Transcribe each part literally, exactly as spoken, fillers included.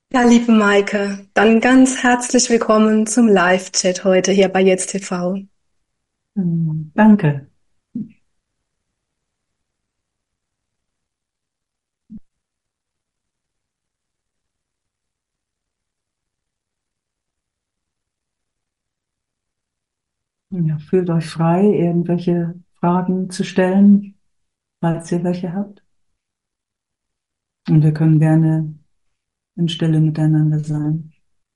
Ja, liebe Maike, dann ganz herzlich willkommen zum Live-Chat heute hier bei Jetzt T V. Hm, Danke. Ja, fühlt euch frei, irgendwelche Fragen zu stellen, falls ihr welche habt. Und wir können gerne in Stille miteinander sein.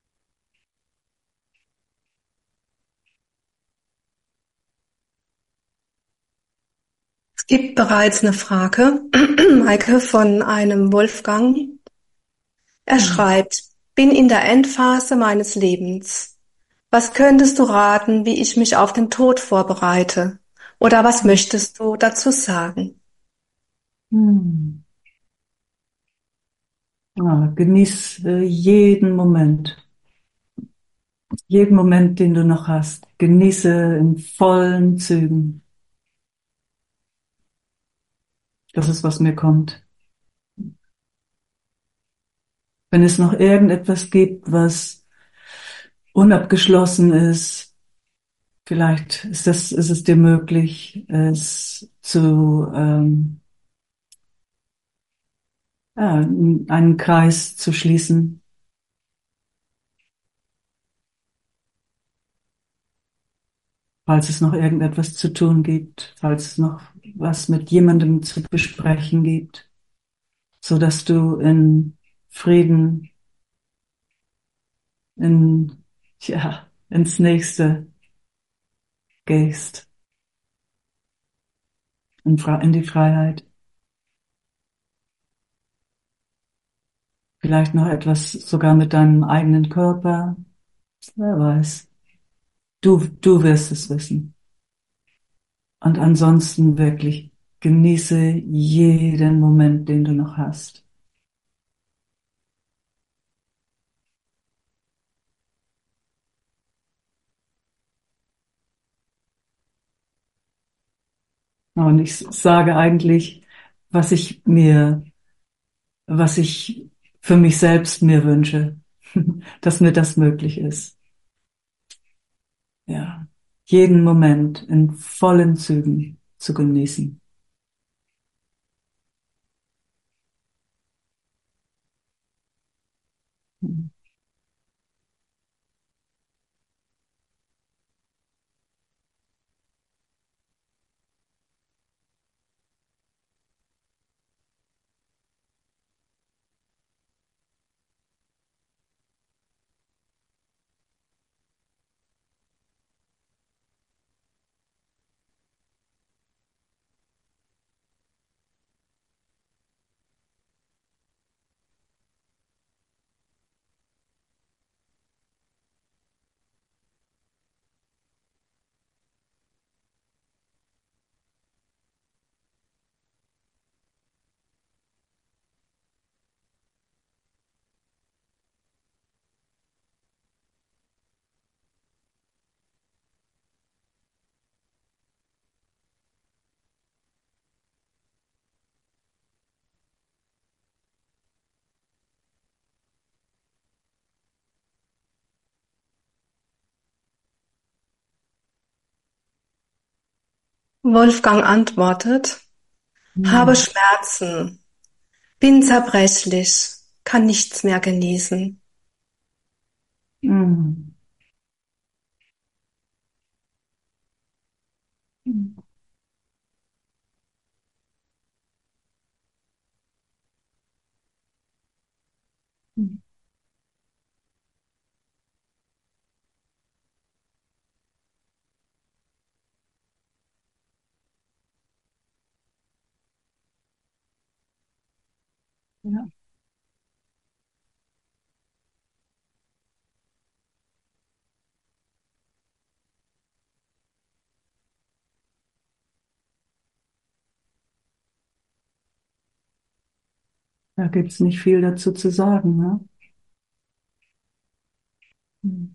Es gibt bereits eine Frage, Maike, von einem Wolfgang. Er Hm. schreibt, bin in der Endphase meines Lebens. Was könntest du raten, wie ich mich auf den Tod vorbereite? Oder was möchtest du dazu sagen? Hm. Ja, genieß äh, jeden Moment, jeden Moment, den du noch hast. Genieße in vollen Zügen. Das ist, was mir kommt. Wenn es noch irgendetwas gibt, was unabgeschlossen ist, vielleicht ist das, ist es dir möglich, es zu ähm, ja, einen Kreis zu schließen, falls es noch irgendetwas zu tun gibt, falls es noch was mit jemandem zu besprechen gibt, so dass du in Frieden, in, ja, ins Nächste gehst, in, in die Freiheit. Vielleicht noch etwas sogar mit deinem eigenen Körper, wer weiß. Du, du wirst es wissen. Und ansonsten wirklich genieße jeden Moment, den du noch hast. Und ich sage eigentlich, was ich mir, was ich für mich selbst mir wünsche, dass mir das möglich ist. Ja, jeden Moment in vollen Zügen zu genießen. Wolfgang antwortet, habe Hm. Schmerzen, bin zerbrechlich, kann nichts mehr genießen. Hm. Ja, da gibt's nicht viel dazu zu sagen, ne? Hm.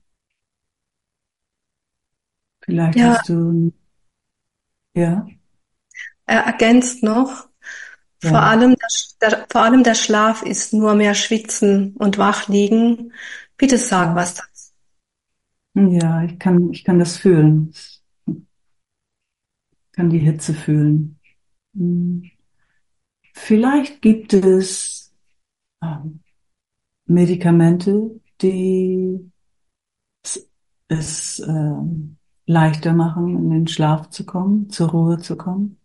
Vielleicht Ja, hast du, ja, er ergänzt noch, Vor Ja, allem der, der, vor allem der Schlaf ist nur mehr Schwitzen und Wachliegen. Bitte sag ja, was dazu. ja, ich kann, ich kann das fühlen. Ich kann die Hitze fühlen. Hm. Vielleicht gibt es ähm, Medikamente, die es, es ähm, leichter machen, in den Schlaf zu kommen, zur Ruhe zu kommen.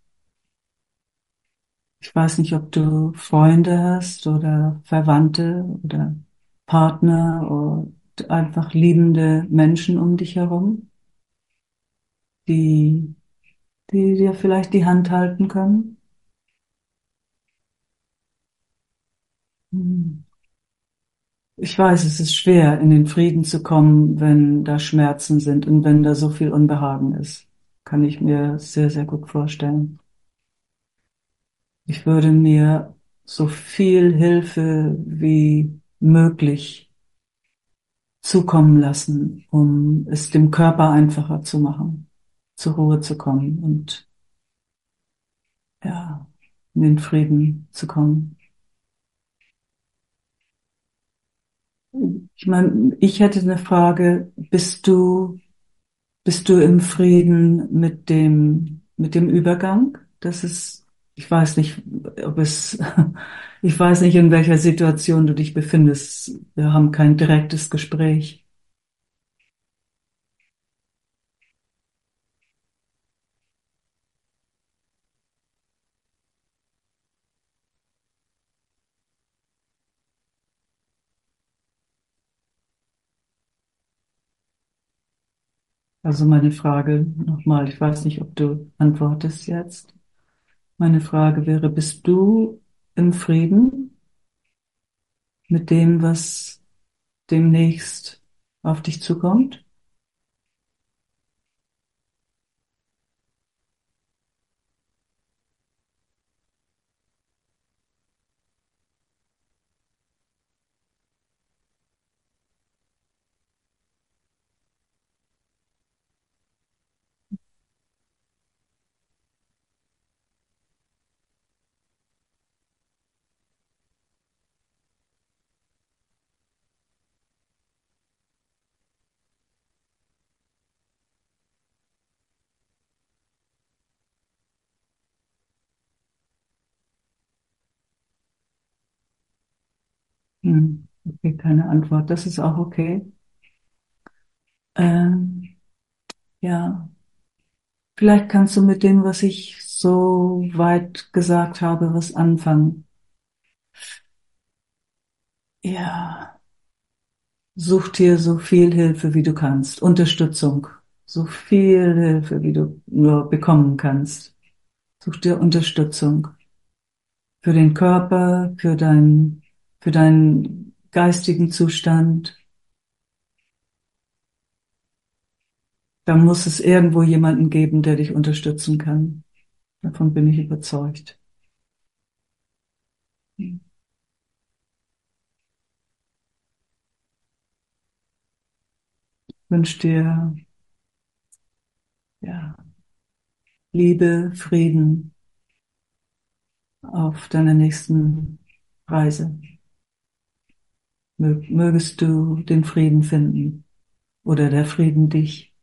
Ich weiß nicht, ob du Freunde hast oder Verwandte oder Partner oder einfach liebende Menschen um dich herum, die, die dir vielleicht die Hand halten können. Hm. Ich weiß, es ist schwer, in den Frieden zu kommen, wenn da Schmerzen sind und wenn da so viel Unbehagen ist. Kann ich mir sehr, sehr gut vorstellen. Ich würde mir so viel Hilfe wie möglich zukommen lassen, um es dem Körper einfacher zu machen, zur Ruhe zu kommen und ja, in den Frieden zu kommen. Ich meine, ich hätte eine Frage. Bist du, bist du im Frieden mit dem, mit dem Übergang? Das ist, ich weiß nicht, ob es, ich weiß nicht, in welcher Situation du dich befindest. Wir haben kein direktes Gespräch. Also meine Frage nochmal, ich weiß nicht, ob du antwortest jetzt. Meine Frage wäre, bist du im Frieden mit dem, was demnächst auf dich zukommt? Hm, okay, keine Antwort. Das ist auch okay. Ähm, ja, vielleicht kannst du mit dem, was ich so weit gesagt habe, was anfangen. Ja, such dir so viel Hilfe, wie du kannst. Unterstützung. So viel Hilfe, wie du nur bekommen kannst. Such dir Unterstützung. Für den Körper, für dein, für deinen geistigen Zustand. Da muss es irgendwo jemanden geben, der dich unterstützen kann. Davon bin ich überzeugt. Ich wünsche dir, ja, Liebe, Frieden auf deiner nächsten Reise. Mö- Mögest du den Frieden finden oder der Frieden dich.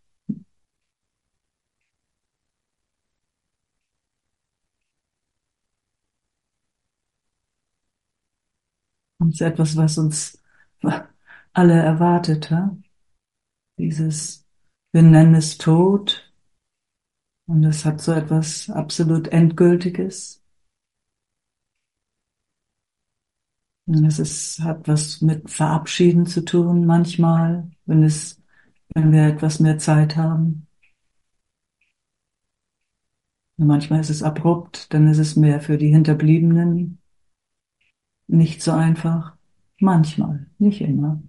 Und es ist etwas, was uns alle erwartet, ja? Dieses, wir nennen es Tod, und es hat so etwas absolut Endgültiges. Und es ist, hat was mit Verabschieden zu tun, manchmal, wenn es, wenn wir etwas mehr Zeit haben. Und manchmal ist es abrupt, dann ist es mehr für die Hinterbliebenen nicht so einfach. Manchmal, nicht immer.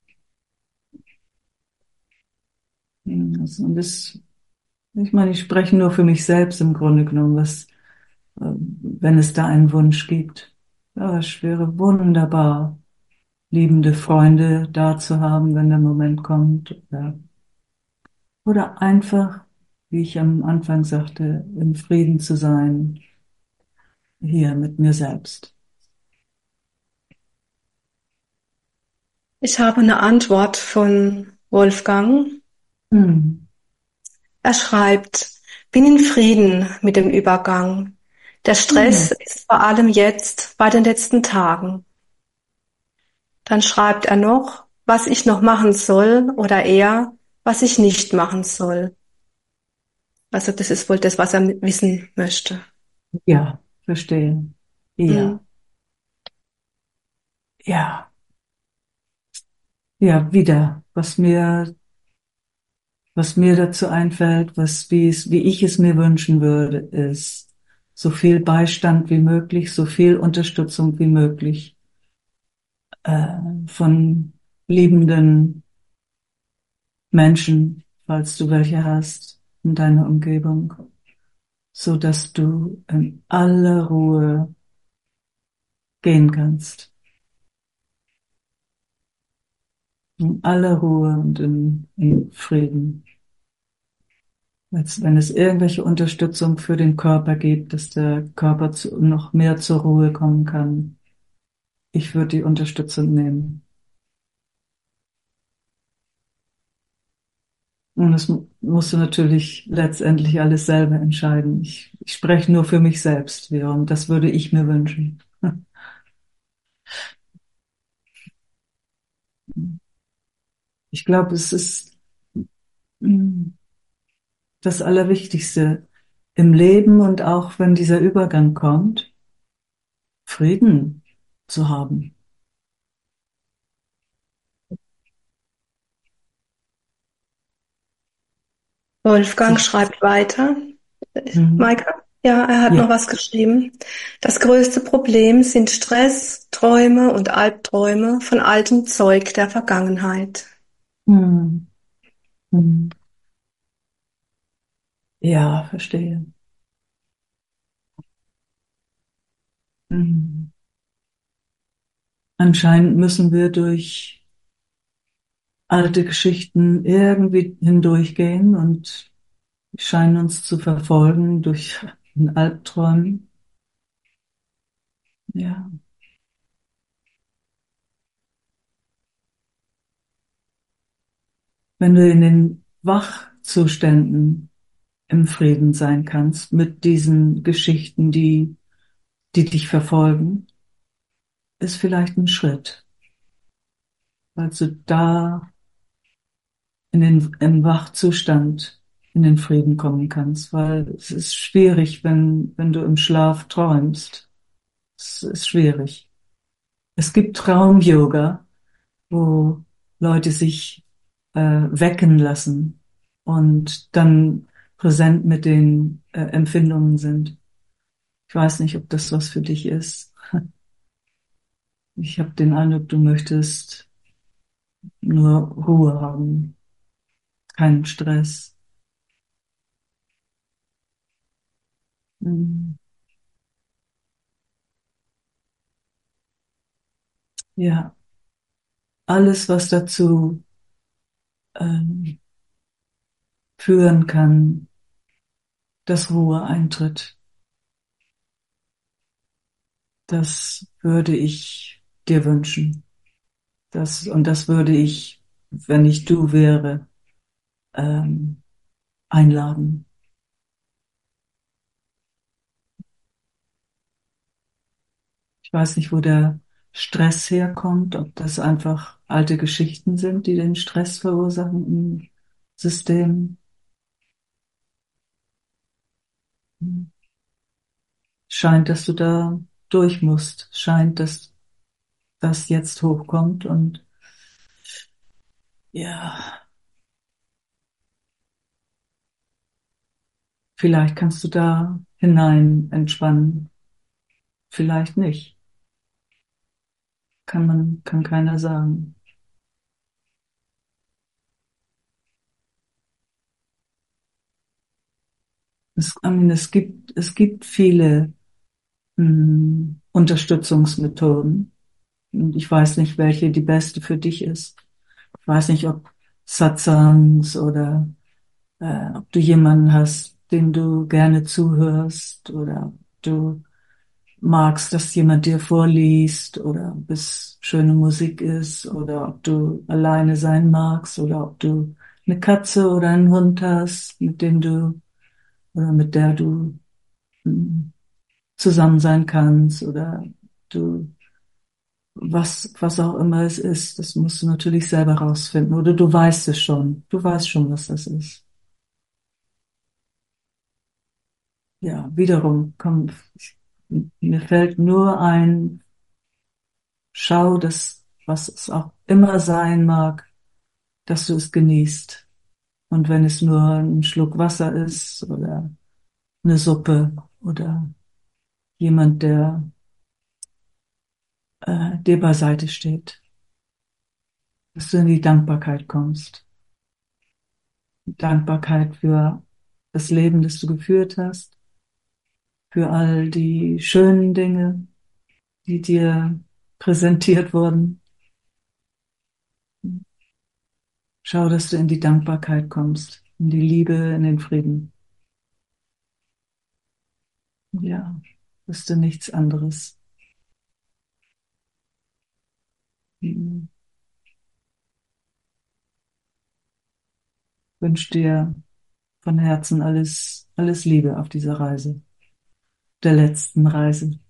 Und das, ich meine, ich spreche nur für mich selbst im Grunde genommen, was, äh, wenn es da einen Wunsch gibt. Ja, es wäre wunderbar, liebende Freunde da zu haben, wenn der Moment kommt. Oder, oder einfach, wie ich am Anfang sagte, im Frieden zu sein hier mit mir selbst. Ich habe eine Antwort von Wolfgang. Hm. Er schreibt, bin in Frieden mit dem Übergang. Der Hm. Stress ist vor allem jetzt bei den letzten Tagen. Dann schreibt er noch, was ich noch machen soll oder eher, was ich nicht machen soll. Also das ist wohl das, was er wissen möchte. Ja, verstehe. Hm. Ja, ja, ja, wieder, was mir, was mir dazu einfällt, was, wie es, wie ich es mir wünschen würde, ist so viel Beistand wie möglich, so viel Unterstützung wie möglich, äh, von liebenden Menschen, falls du welche hast in deiner Umgebung, so dass du in aller Ruhe gehen kannst. In aller Ruhe und in, in Frieden. Als wenn es irgendwelche Unterstützung für den Körper gibt, dass der Körper zu, noch mehr zur Ruhe kommen kann. Ich würde die Unterstützung nehmen. Und das mu- musst du natürlich letztendlich alles selber entscheiden. Ich, ich spreche nur für mich selbst, ja, und das würde ich mir wünschen. Ich glaube, es ist mm, das Allerwichtigste im Leben und auch wenn dieser Übergang kommt, Frieden zu haben. Wolfgang Sich, schreibt weiter. mm, Maike? Ja, er hat noch ja, was geschrieben. Das größte Problem sind Stress, Träume und Albträume von altem Zeug der Vergangenheit. mm, mm, ja, verstehe. Mm. Anscheinend müssen wir durch alte Geschichten irgendwie hindurchgehen und scheinen uns zu verfolgen durch den Albträumen. Ja, wenn du in den Wachzuständen im Frieden sein kannst mit diesen Geschichten, die, die dich verfolgen, ist vielleicht ein Schritt, weil du da in den, im Wachzustand in den Frieden kommen kannst, weil es ist schwierig, wenn, wenn du im Schlaf träumst. Es ist schwierig. Es gibt Traum-Yoga, wo Leute sich äh, wecken lassen und dann präsent mit den äh, Empfindungen sind. Ich weiß nicht, ob das was für dich ist. Ich habe den Eindruck, du möchtest nur Ruhe haben, keinen Stress. Mm. Ja, alles, was dazu ähm, führen kann, dass Ruhe eintritt, das würde ich dir wünschen. Das, und das würde ich, wenn ich du wäre, ähm, einladen. Ich weiß nicht, wo der Stress herkommt, ob das einfach alte Geschichten sind, die den Stress verursachen im System. Scheint, dass du da durch musst. Scheint, dass das jetzt hochkommt und ja, vielleicht kannst du da hinein entspannen. Vielleicht nicht. Kann man, kann keiner sagen. Es, I mean, es gibt, es gibt viele mh, Unterstützungsmethoden. Und ich weiß nicht, welche die beste für dich ist. Ich weiß nicht, ob Satsangs oder äh, ob du jemanden hast, dem du gerne zuhörst oder ob du magst, dass jemand dir vorliest oder ob es schöne Musik ist oder ob du alleine sein magst oder ob du eine Katze oder einen Hund hast, mit dem du oder mit der du mm, zusammen sein kannst oder du was was auch immer es ist, das musst du natürlich selber rausfinden oder du weißt es schon. Du weißt schon, was das ist. Ja, wiederum, komm, ich, mir fällt nur ein, schau, dass, was es auch immer sein mag, dass du es genießt. Und wenn es nur ein Schluck Wasser ist oder eine Suppe oder jemand, der äh, dir beiseite steht, dass du in die Dankbarkeit kommst. Dankbarkeit für das Leben, das du geführt hast, für all die schönen Dinge, die dir präsentiert wurden. Schau, dass du in die Dankbarkeit kommst, in die Liebe, in den Frieden. Ja, bist du nichts anderes. Ich wünsche dir von Herzen alles, alles Liebe auf dieser Reise, der letzten Reise.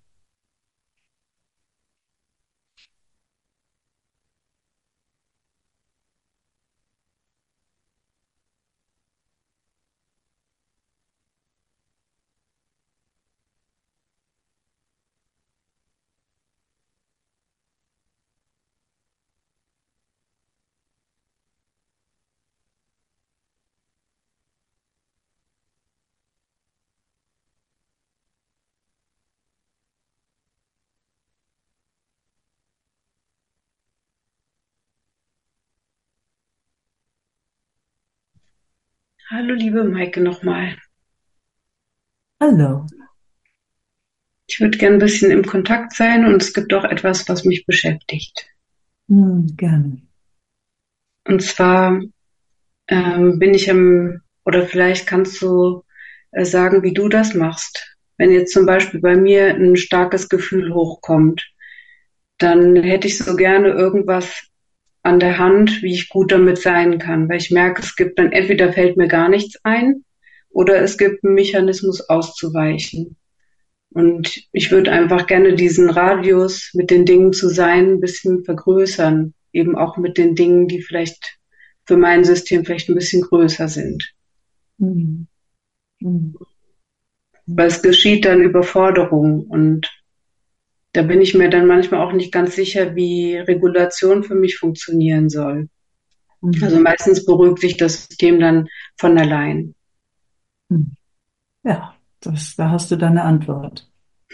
Hallo, liebe Maike nochmal. Hallo. Ich würde gern ein bisschen im Kontakt sein und es gibt auch etwas, was mich beschäftigt. Hm, gerne. Und zwar ähm, bin ich am, oder vielleicht kannst du äh, sagen, wie du das machst. Wenn jetzt zum Beispiel bei mir ein starkes Gefühl hochkommt, dann hätte ich so gerne irgendwas an der Hand, wie ich gut damit sein kann, weil ich merke, es gibt dann entweder fällt mir gar nichts ein oder es gibt einen Mechanismus auszuweichen. Und ich würde einfach gerne diesen Radius mit den Dingen zu sein ein bisschen vergrößern, eben auch mit den Dingen, die vielleicht für mein System vielleicht ein bisschen größer sind. Hm, hm, Weil es geschieht dann Überforderung und da bin ich mir dann manchmal auch nicht ganz sicher, wie Regulation für mich funktionieren soll. hm, Also meistens beruhigt sich das System dann von allein. hm. Ja, das, da hast du deine Antwort.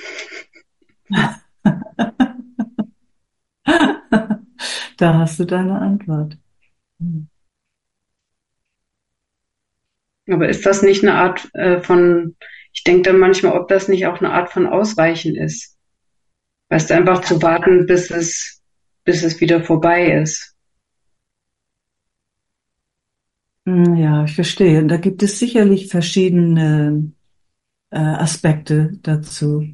Da hast du deine Antwort. Hm. Aber ist das nicht eine Art äh, von, ich denke dann manchmal, ob das nicht auch eine Art von Ausweichen ist. Weißt du, einfach zu warten, bis es, bis es wieder vorbei ist. Hm, ja, ich verstehe. Da gibt es sicherlich verschiedene äh, Aspekte dazu.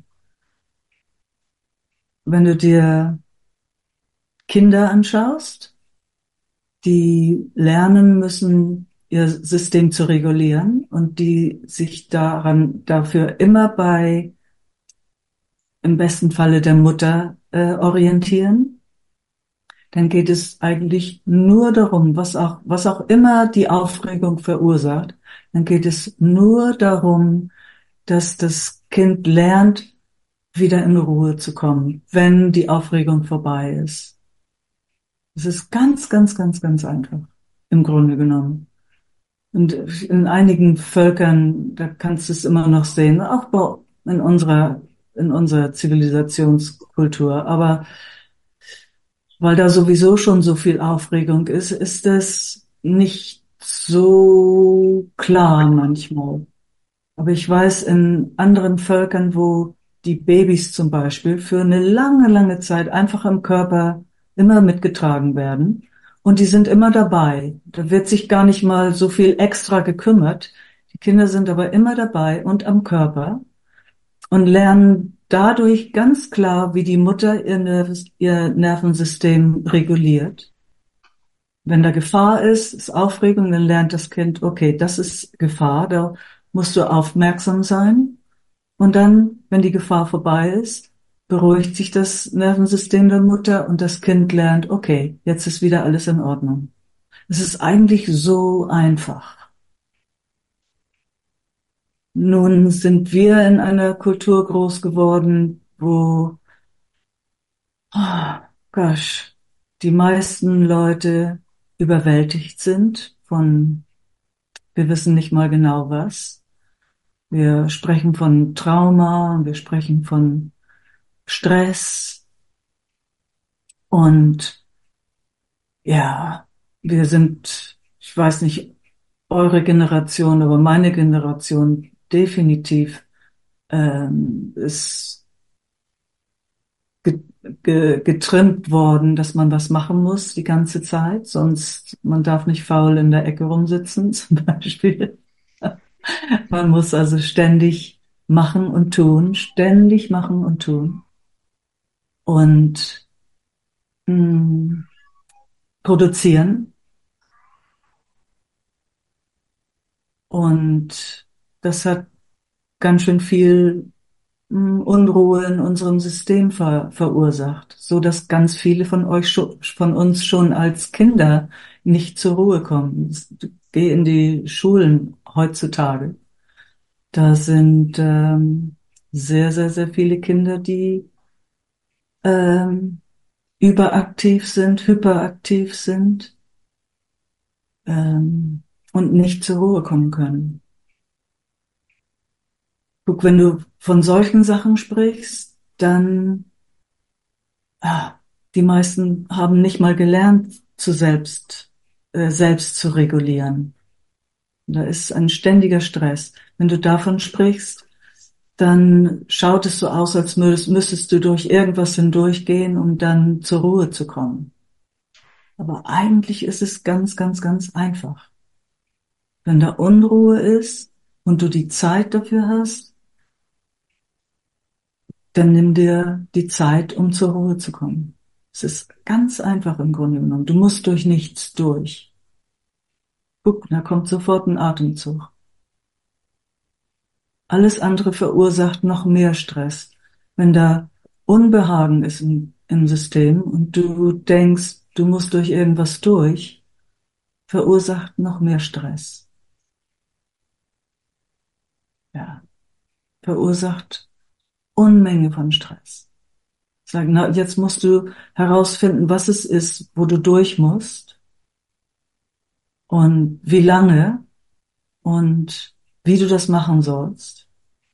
Wenn du dir Kinder anschaust, die lernen müssen, ihr System zu regulieren und die sich daran dafür immer bei im besten Falle der Mutter äh, orientieren, dann geht es eigentlich nur darum, was auch was auch immer die Aufregung verursacht, dann geht es nur darum, dass das Kind lernt, wieder in Ruhe zu kommen, wenn die Aufregung vorbei ist. Es ist ganz, ganz, ganz, ganz einfach, im Grunde genommen. Und in einigen Völkern, da kannst du es immer noch sehen, auch bei, in unserer, in unserer Zivilisationskultur. Aber weil da sowieso schon so viel Aufregung ist, ist das nicht so klar manchmal. Aber ich weiß in anderen Völkern, wo die Babys zum Beispiel für eine lange, lange Zeit einfach im Körper immer mitgetragen werden und die sind immer dabei. Da wird sich gar nicht mal so viel extra gekümmert. Die Kinder sind aber immer dabei und am Körper und lernen dadurch ganz klar, wie die Mutter ihr, Nerv ihr Nervensystem reguliert. Wenn da Gefahr ist, ist Aufregung, dann lernt das Kind, okay, das ist Gefahr, da musst du aufmerksam sein. Und dann, wenn die Gefahr vorbei ist, beruhigt sich das Nervensystem der Mutter und das Kind lernt, okay, jetzt ist wieder alles in Ordnung. Es ist eigentlich so einfach. Nun sind wir in einer Kultur groß geworden, wo, oh, gosh, die meisten Leute überwältigt sind von, wir wissen nicht mal genau was. Wir sprechen von Trauma, wir sprechen von Stress und ja, wir sind, ich weiß nicht, eure Generation, aber meine Generation definitiv ähm, ist ge ge getrimmt worden, dass man was machen muss die ganze Zeit, sonst man darf nicht faul in der Ecke rumsitzen zum Beispiel. Man muss also ständig machen und tun, ständig machen und tun und mh, produzieren. Und das hat ganz schön viel mh, Unruhe in unserem System ver verursacht, so dass ganz viele von euch schon, von uns schon als Kinder nicht zur Ruhe kommen. Geh in die Schulen heutzutage. Da sind ähm, sehr, sehr, sehr viele Kinder, die ähm, überaktiv sind, hyperaktiv sind ähm, und nicht zur Ruhe kommen können. Guck, wenn du von solchen Sachen sprichst, dann ah, die meisten haben nicht mal gelernt, zu selbst äh, selbst zu regulieren. Da ist ein ständiger Stress. Wenn du davon sprichst, dann schaut es so aus, als müsstest, müsstest du durch irgendwas hindurchgehen, um dann zur Ruhe zu kommen. Aber eigentlich ist es ganz, ganz, ganz einfach. Wenn da Unruhe ist und du die Zeit dafür hast, dann nimm dir die Zeit, um zur Ruhe zu kommen. Es ist ganz einfach im Grunde genommen. Du musst durch nichts durch. Guck, da kommt sofort ein Atemzug. Alles andere verursacht noch mehr Stress. Wenn da Unbehagen ist im, im System und du denkst, du musst durch irgendwas durch, verursacht noch mehr Stress. Ja, verursacht Unmenge von Stress. Sagen, na, jetzt musst du herausfinden, was es ist, wo du durch musst und wie lange und wie du das machen sollst.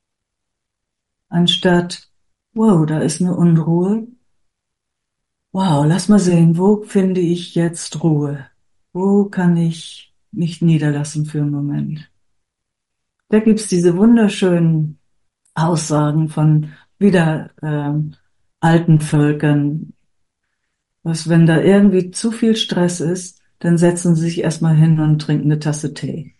Anstatt, wow, da ist eine Unruhe. Wow, lass mal sehen, wo finde ich jetzt Ruhe? Wo kann ich mich niederlassen für einen Moment? Da gibt's diese wunderschönen Aussagen von wieder ähm, alten Völkern, was, wenn da irgendwie zu viel Stress ist, dann setzen sie sich erstmal hin und trinken eine Tasse Tee.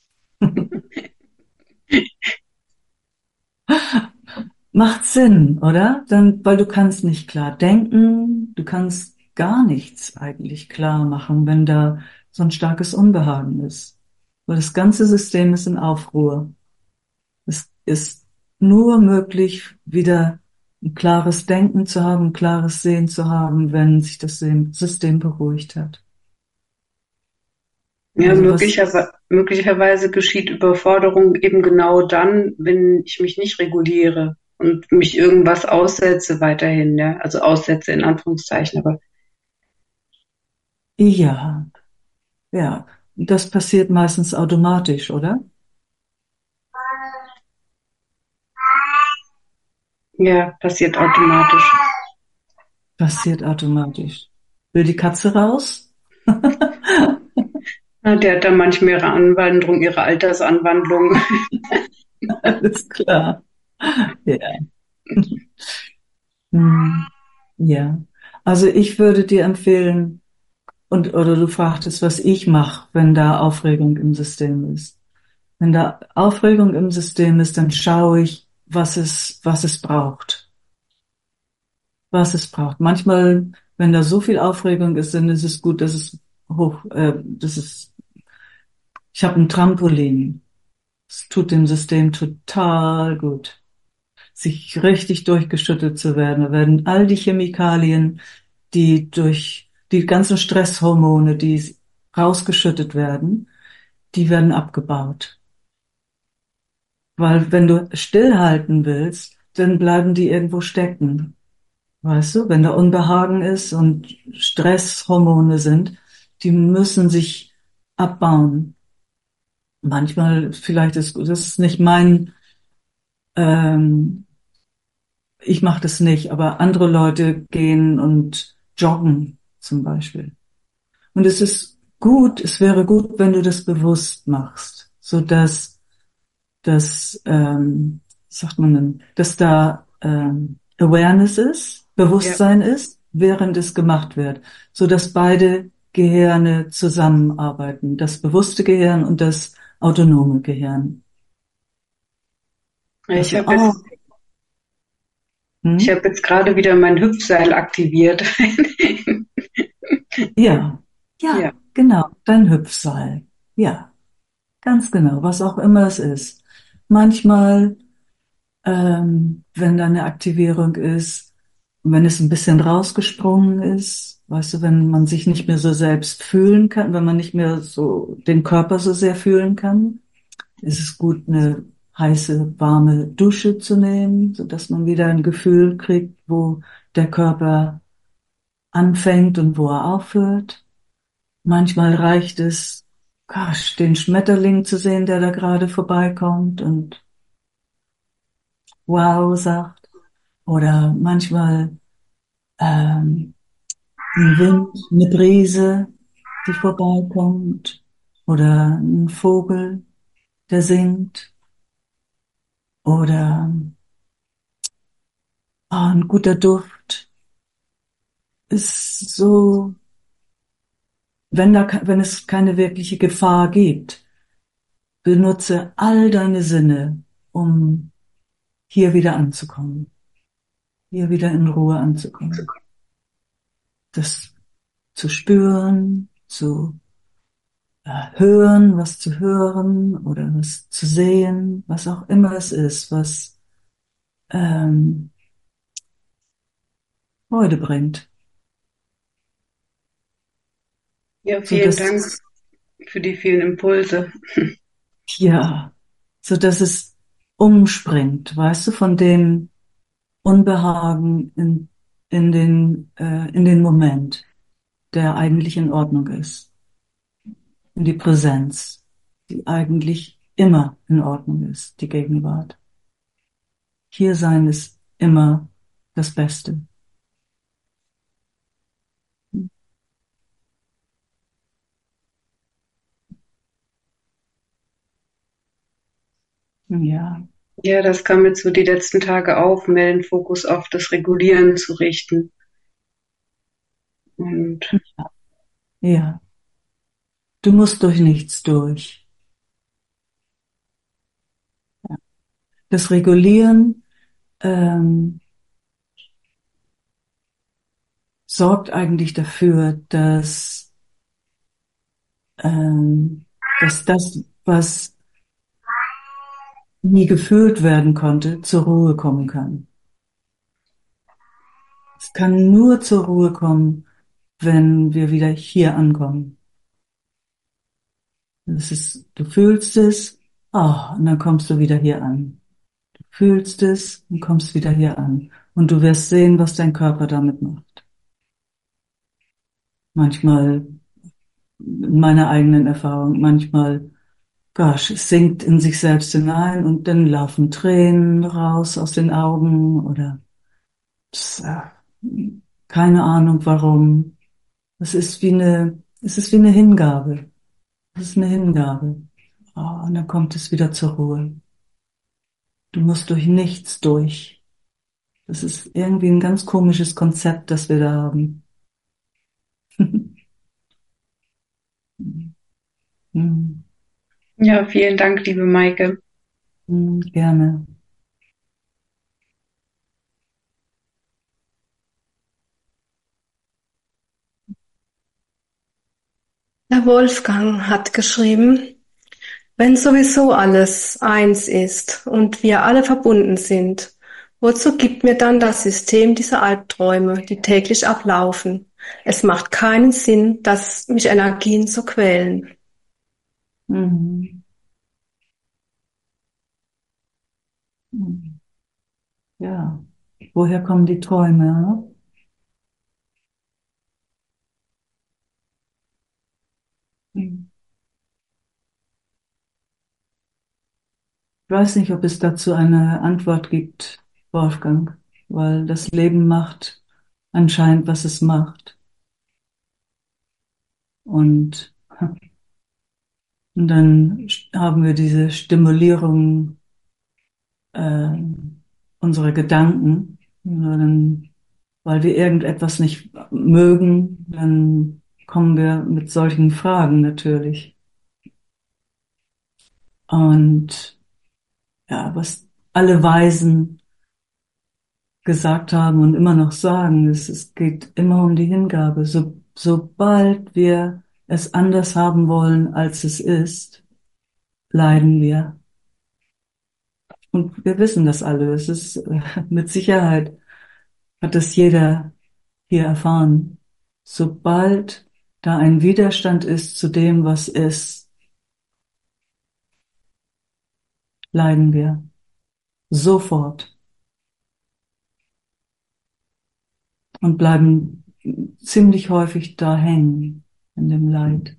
Macht Sinn, oder? Dann, weil du kannst nicht klar denken, du kannst gar nichts eigentlich klar machen, wenn da so ein starkes Unbehagen ist. Weil das ganze System ist in Aufruhr. Es ist nur möglich, wieder ein klares Denken zu haben, ein klares Sehen zu haben, wenn sich das System beruhigt hat. Ja, Also möglicherweise, möglicherweise geschieht Überforderung eben genau dann, wenn ich mich nicht reguliere und mich irgendwas aussetze weiterhin, ja, also aussetze in Anführungszeichen, aber ja, ja, das passiert meistens automatisch, oder? ja, passiert automatisch. Passiert automatisch. Will die Katze raus? Ja, der hat dann manchmal ihre Anwandlung, ihre Altersanwandlung. Alles klar. Ja. Hm. Ja. Also ich würde dir empfehlen, und oder du fragtest, was ich mache, wenn da Aufregung im System ist. Wenn da Aufregung im System ist, dann schaue ich, was es, was es braucht. was es braucht. Manchmal, wenn da so viel Aufregung ist, dann ist es gut, dass es hoch, äh, das ist, ich habe ein Trampolin. Es tut dem System total gut, sich richtig durchgeschüttelt zu werden. Da werden all die Chemikalien, die durch die ganzen Stresshormone, die rausgeschüttet werden, die werden abgebaut. Weil wenn du stillhalten willst, dann bleiben die irgendwo stecken. Weißt du, wenn da Unbehagen ist und Stresshormone sind, die müssen sich abbauen. Manchmal, vielleicht ist das ist nicht mein, ähm, ich mache das nicht, aber andere Leute gehen und joggen zum Beispiel. Und es ist gut, es wäre gut, wenn du das bewusst machst, so dass dass, ähm, was sagt man denn, dass da ähm, Awareness ist, Ja. Bewusstsein ist, während es gemacht wird, so dass beide Gehirne zusammenarbeiten, das bewusste Gehirn und das autonome Gehirn. Ich Also, habe oh, jetzt, ich hm? habe jetzt gerade wieder mein Hüpfseil aktiviert. Ja, ja, Ja. genau, dein Hüpfseil. Ja, ganz genau, was auch immer es ist. Manchmal ähm, wenn da eine Aktivierung ist, wenn es ein bisschen rausgesprungen ist, weißt du, wenn man sich nicht mehr so selbst fühlen kann, wenn man nicht mehr so den Körper so sehr fühlen kann, ist es gut, eine heiße, warme Dusche zu nehmen, so dass man wieder ein Gefühl kriegt, wo der Körper anfängt und wo er aufhört. Manchmal reicht es, gosh, den Schmetterling zu sehen, der da gerade vorbeikommt und wow sagt. Oder manchmal ähm, ein Wind, eine Brise, die vorbeikommt. Oder ein Vogel, der singt. Oder ah, ein guter Duft. Ist so, wenn da, ke- wenn es keine wirkliche Gefahr gibt, benutze all deine Sinne, um hier wieder anzukommen. Hier wieder in Ruhe anzukommen. Das zu spüren, zu äh, hören, was zu hören oder was zu sehen, was auch immer es ist, was ähm, Freude bringt, Ja, so vielen dass Dank für die vielen Impulse. ja, so dass es umspringt, weißt du, von dem Unbehagen in in den äh, in den Moment, der eigentlich in Ordnung ist, in die Präsenz, die eigentlich immer in Ordnung ist, die Gegenwart. Hier sein ist immer das Beste. Ja. Ja, das kam jetzt so die letzten Tage auf, mehr den Fokus auf das Regulieren zu richten. Und Ja, du musst durch nichts durch. Das Regulieren ähm, sorgt eigentlich dafür, dass, ähm, dass das, was nie gefühlt werden konnte, zur Ruhe kommen kann. Es kann nur zur Ruhe kommen, wenn wir wieder hier ankommen. Das ist, du fühlst es, ah, und dann kommst du wieder hier an. Du fühlst es und kommst wieder hier an. Und du wirst sehen, was dein Körper damit macht. Manchmal in meiner eigenen Erfahrung, manchmal, gosh, es sinkt in sich selbst hinein und dann laufen Tränen raus aus den Augen oder pss, äh, keine Ahnung warum. Es ist wie eine, es ist wie eine Hingabe. Es ist eine Hingabe. Oh, und dann kommt es wieder zur Ruhe. Du musst durch nichts durch. Das ist irgendwie ein ganz komisches Konzept, das wir da haben. Hm, ja, vielen Dank, liebe Maike. hm, gerne. Der Wolfgang hat geschrieben, wenn sowieso alles eins ist und wir alle verbunden sind, wozu gibt mir dann das System dieser Albträume, die täglich ablaufen? Es macht keinen Sinn, dass mich Energien so quälen. Mhm. Mhm. Ja. Woher kommen die Träume? Mhm. Ich weiß nicht, ob es dazu eine Antwort gibt, Wolfgang, weil das Leben macht anscheinend, was es macht. Und, und dann haben wir diese Stimulierung äh, unserer Gedanken. Ja, dann, weil wir irgendetwas nicht mögen, dann kommen wir mit solchen Fragen natürlich. Und ja, was alle Weisen gesagt haben und immer noch sagen, ist, es geht immer um die Hingabe. So, sobald wir es anders haben wollen, als es ist, leiden wir. Und wir wissen das alle. Es ist äh, mit Sicherheit hat das jeder hier erfahren. Sobald da ein Widerstand ist zu dem, was ist, leiden wir sofort und bleiben ziemlich häufig da hängen in dem Leid.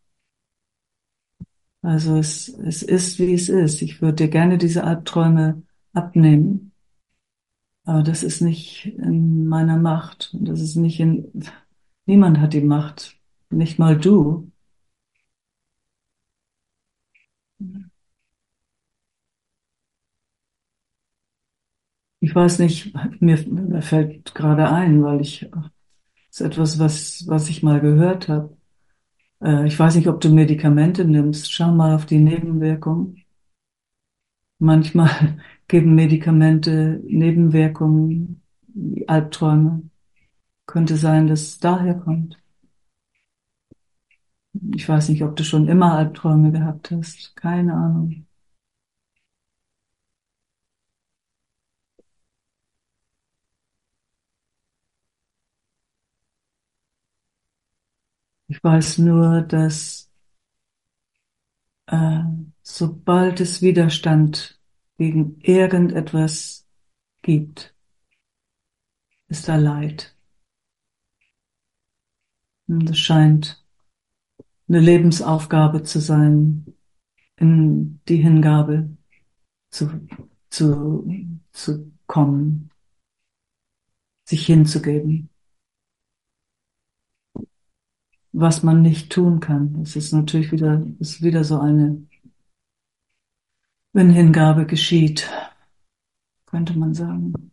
Also es, es ist, wie es ist. Ich würde dir gerne diese Albträume abnehmen, aber das ist nicht in meiner Macht. Und das ist nicht in, niemand hat die Macht, nicht mal du. Ich weiß nicht, mir, mir fällt gerade ein, weil ich, das ist etwas, was, was ich mal gehört habe. Äh, ich weiß nicht, ob du Medikamente nimmst. Schau mal auf die Nebenwirkungen. Manchmal geben Medikamente Nebenwirkungen, wie Albträume. Könnte sein, dass es daher kommt. Ich weiß nicht, ob du schon immer Albträume gehabt hast. Keine Ahnung. Ich weiß nur, dass äh, sobald es Widerstand gegen irgendetwas gibt, ist da Leid. Und es scheint eine Lebensaufgabe zu sein, in die Hingabe zu, zu, zu kommen, sich hinzugeben, was man nicht tun kann. Es ist natürlich wieder, ist wieder so eine, wenn Hingabe geschieht, könnte man sagen.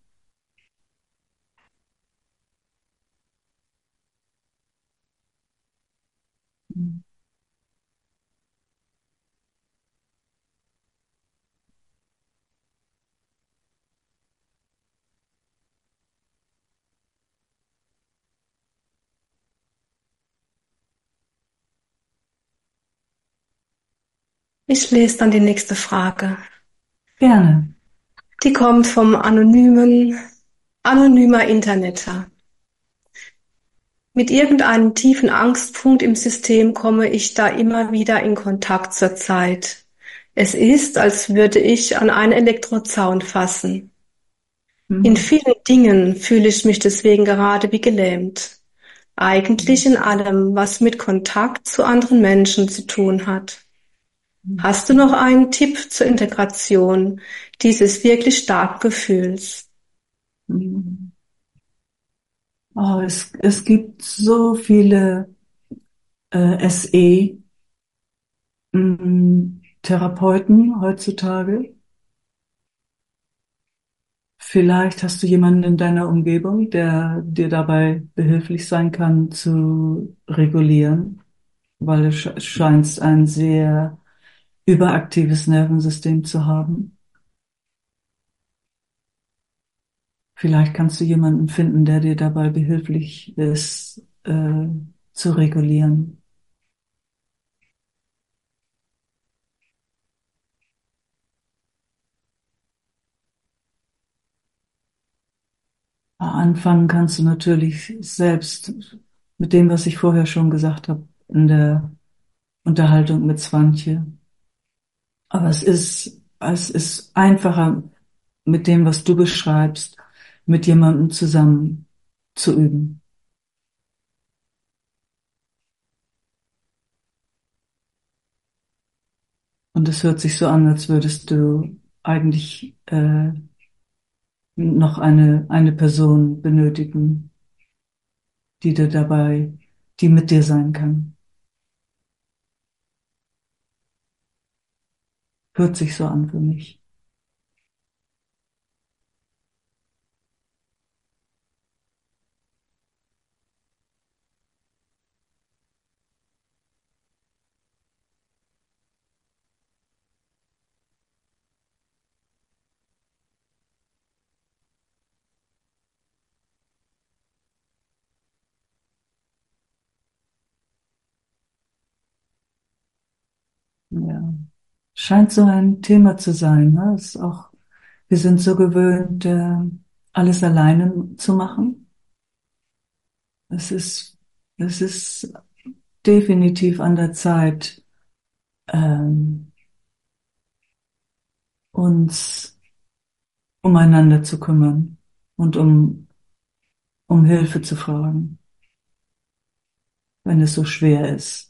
Ich lese dann die nächste Frage. Gerne. Die kommt vom anonymen, anonymer Interneter. Mit irgendeinem tiefen Angstpunkt im System komme ich da immer wieder in Kontakt zur Zeit. Es ist, als würde ich an einen Elektrozaun fassen. In Mhm. vielen Dingen fühle ich mich deswegen gerade wie gelähmt. Eigentlich in allem, was mit Kontakt zu anderen Menschen zu tun hat. Hast du noch einen Tipp zur Integration dieses wirklich starken Gefühls? Mhm. Oh, es, es gibt so viele äh, S E-Therapeuten heutzutage. Vielleicht hast du jemanden in deiner Umgebung, der dir dabei behilflich sein kann zu regulieren, weil du sch- scheinst ein sehr überaktives Nervensystem zu haben. Vielleicht kannst du jemanden finden, der dir dabei behilflich ist, äh, zu regulieren. Anfangen kannst du natürlich selbst mit dem, was ich vorher schon gesagt habe, in der Unterhaltung mit Swantje. Aber es ist, es ist einfacher, mit dem, was du beschreibst, mit jemandem zusammen zu üben. Und es hört sich so an, als würdest du eigentlich äh, noch eine, eine Person benötigen, die dir dabei, die mit dir sein kann. Hört sich so an für mich. Ja. Scheint so ein Thema zu sein. Ne? Ist auch, wir sind so gewöhnt, äh, alles alleine zu machen. Es ist, es ist definitiv an der Zeit, ähm, uns umeinander zu kümmern und um, um Hilfe zu fragen, wenn es so schwer ist.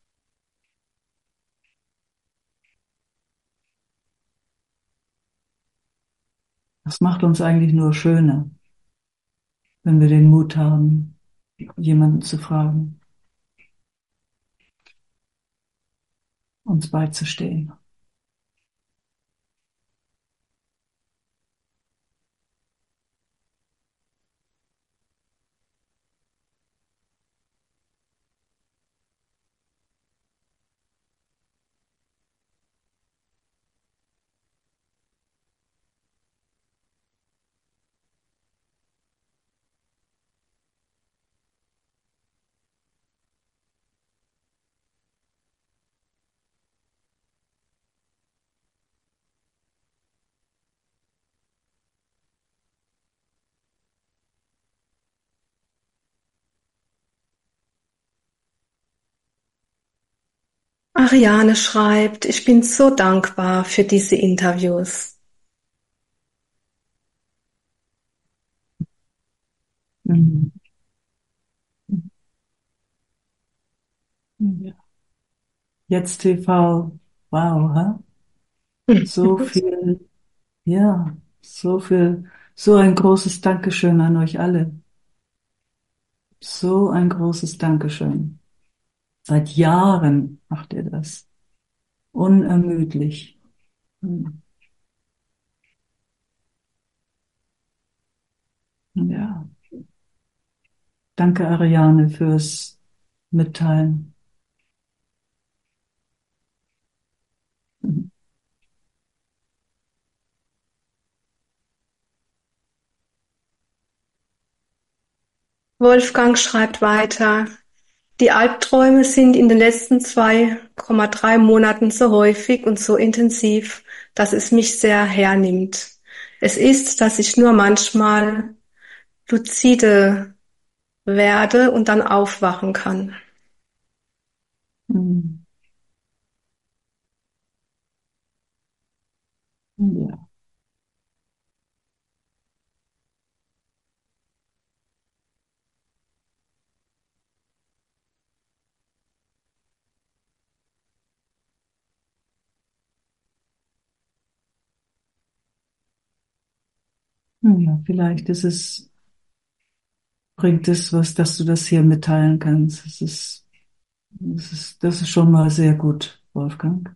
Das macht uns eigentlich nur schöner, wenn wir den Mut haben, jemanden zu fragen, uns beizustehen. Ariane schreibt, ich bin so dankbar für diese Interviews. Mhm. Ja. Jetzt T V, wow, hä? So viel, ja, so viel, so ein großes Dankeschön an euch alle. So ein großes Dankeschön. Seit Jahren macht ihr das. Unermüdlich. Hm. Ja. Danke, Ariane, fürs Mitteilen. Mhm. Wolfgang schreibt weiter, die Albträume sind in den letzten zwei Komma drei Monaten so häufig und so intensiv, dass es mich sehr hernimmt. Es ist, dass ich nur manchmal luzide werde und dann aufwachen kann. Mhm. Ja. Ja, vielleicht ist es, bringt es was, dass du das hier mitteilen kannst. Es ist, das ist, das ist schon mal sehr gut, Wolfgang.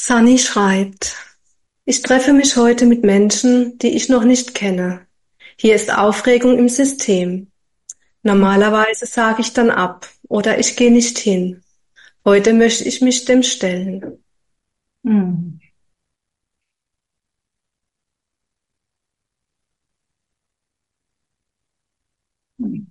Sunny schreibt: Ich treffe mich heute mit Menschen, die ich noch nicht kenne. Hier ist Aufregung im System. Normalerweise sage ich dann ab oder ich gehe nicht hin. Heute möchte ich mich dem stellen. Hm. Hm.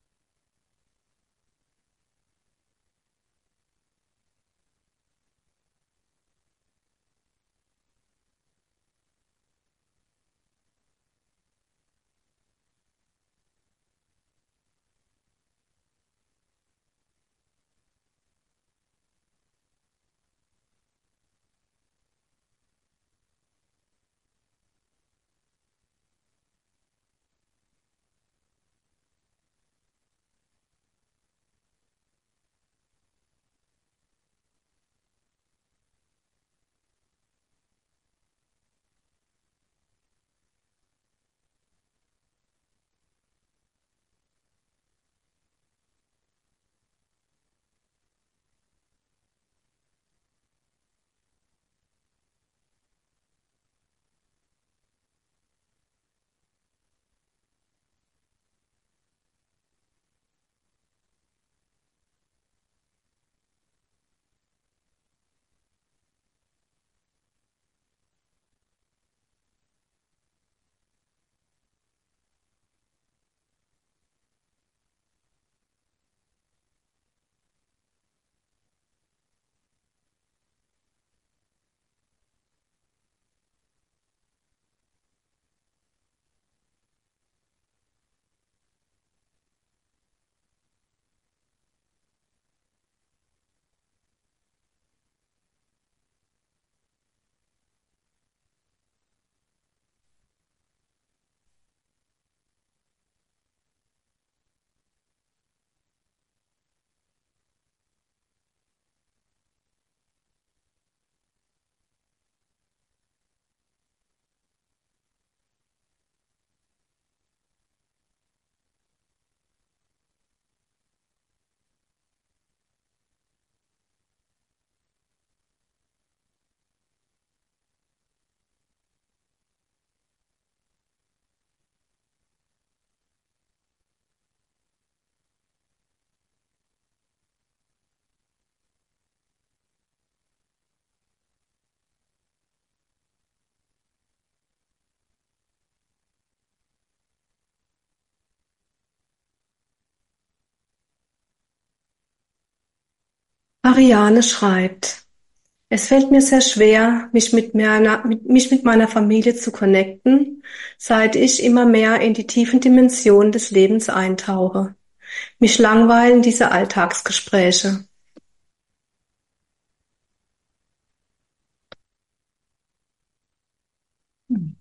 Ariane schreibt: Es fällt mir sehr schwer, mich mit meiner, mit, mich mit meiner Familie zu connecten, seit ich immer mehr in die tiefen Dimensionen des Lebens eintauche. Mich langweilen diese Alltagsgespräche. Hm.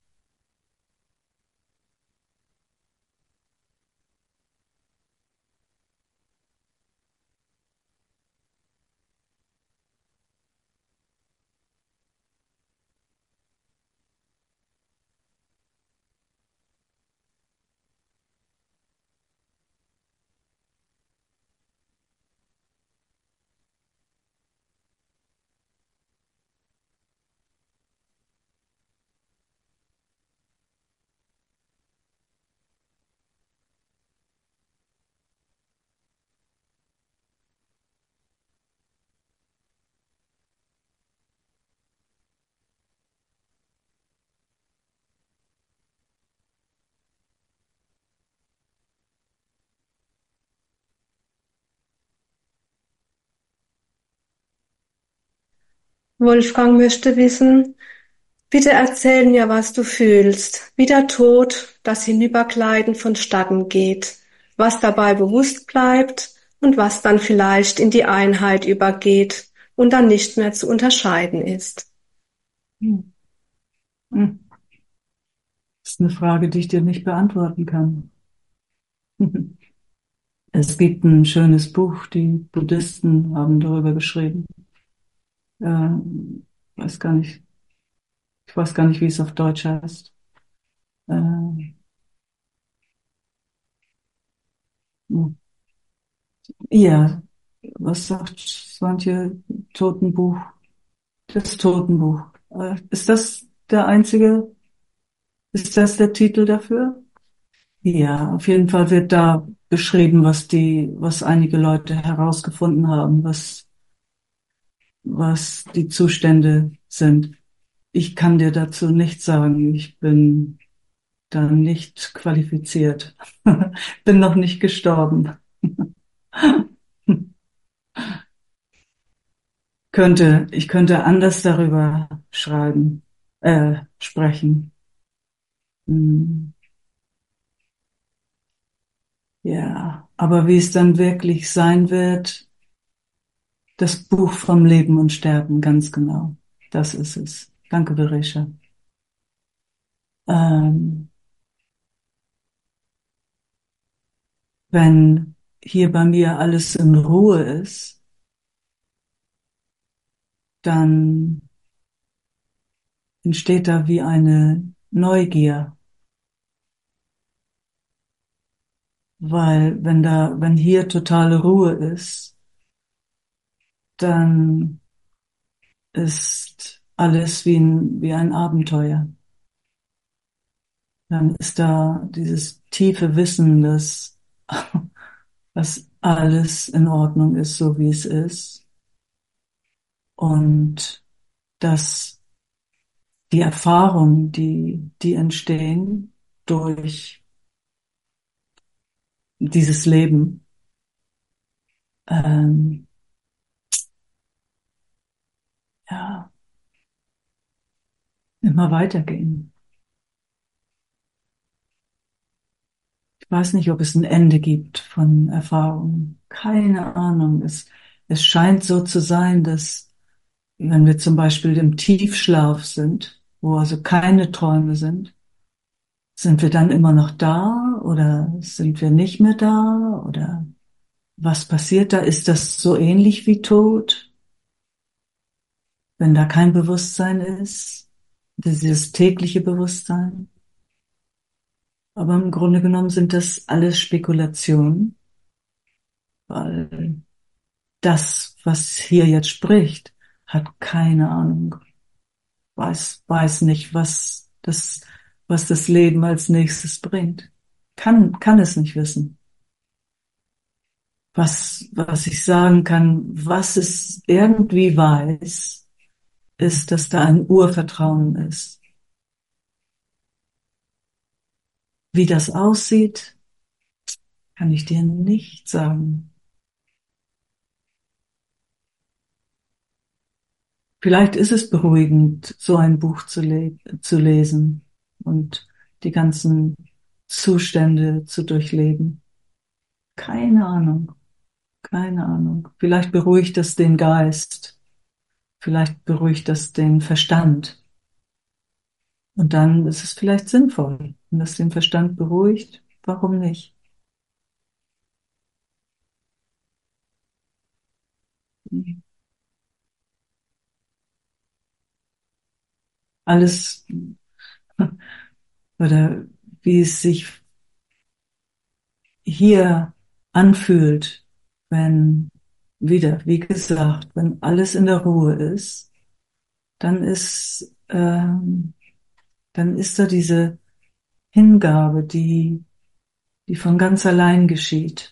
Wolfgang möchte wissen: Bitte erzähl mir, was du fühlst, wie der Tod, das Hinübergleiten vonstatten geht, was dabei bewusst bleibt und was dann vielleicht in die Einheit übergeht und dann nicht mehr zu unterscheiden ist. Hm. Hm. Das ist eine Frage, die ich dir nicht beantworten kann. Es gibt ein schönes Buch, die Buddhisten haben darüber geschrieben. Äh, weiß gar nicht, ich weiß gar nicht, wie es auf Deutsch heißt. Äh, ja, was sagt Swantje Totenbuch? Das Totenbuch. Äh, Ist das der einzige, ist das der Titel dafür? Ja, auf jeden Fall wird da beschrieben, was die, was einige Leute herausgefunden haben, was, was die Zustände sind. Ich kann dir dazu nichts sagen. Ich bin da nicht qualifiziert. Bin noch nicht gestorben. Könnte, ich könnte anders darüber schreiben, äh, sprechen. Hm, ja, aber wie es dann wirklich sein wird, das Buch vom Leben und Sterben, ganz genau. Das ist es. Danke, Berisha. Ähm, wenn hier bei mir alles in Ruhe ist, dann entsteht da wie eine Neugier. Weil wenn da, wenn hier totale Ruhe ist, dann ist alles wie ein, wie ein Abenteuer. Dann ist da dieses tiefe Wissen, dass, dass alles in Ordnung ist, so wie es ist. Und dass die Erfahrungen, die, die entstehen durch dieses Leben, ähm, ja, immer weitergehen. Ich weiß nicht, ob es ein Ende gibt von Erfahrungen. Keine Ahnung. Es, es scheint so zu sein, dass wenn wir zum Beispiel im Tiefschlaf sind, wo also keine Träume sind, sind wir dann immer noch da oder sind wir nicht mehr da oder was passiert da? Ist das so ähnlich wie Tod, wenn da kein Bewusstsein ist, dieses tägliche Bewusstsein? Aber im Grunde genommen sind das alles Spekulationen, weil das, was hier jetzt spricht, hat keine Ahnung, weiß, weiß nicht, was das, was das Leben als nächstes bringt. Kann, kann es nicht wissen. Was, was ich sagen kann, was es irgendwie weiß, ist, dass da ein Urvertrauen ist. Wie das aussieht, kann ich dir nicht sagen. Vielleicht ist es beruhigend, so ein Buch zu, le zu lesen und die ganzen Zustände zu durchleben. Keine Ahnung, keine Ahnung. Vielleicht beruhigt das den Geist, vielleicht beruhigt das den Verstand. Und dann ist es vielleicht sinnvoll. Wenn das den Verstand beruhigt, warum nicht? Alles, oder wie es sich hier anfühlt, wenn wieder, wie gesagt, wenn alles in der Ruhe ist, dann ist, ähm, dann ist da diese Hingabe, die, die von ganz allein geschieht.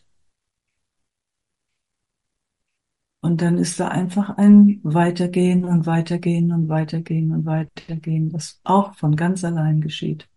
Und dann ist da einfach ein Weitergehen und Weitergehen und Weitergehen und Weitergehen, das auch von ganz allein geschieht.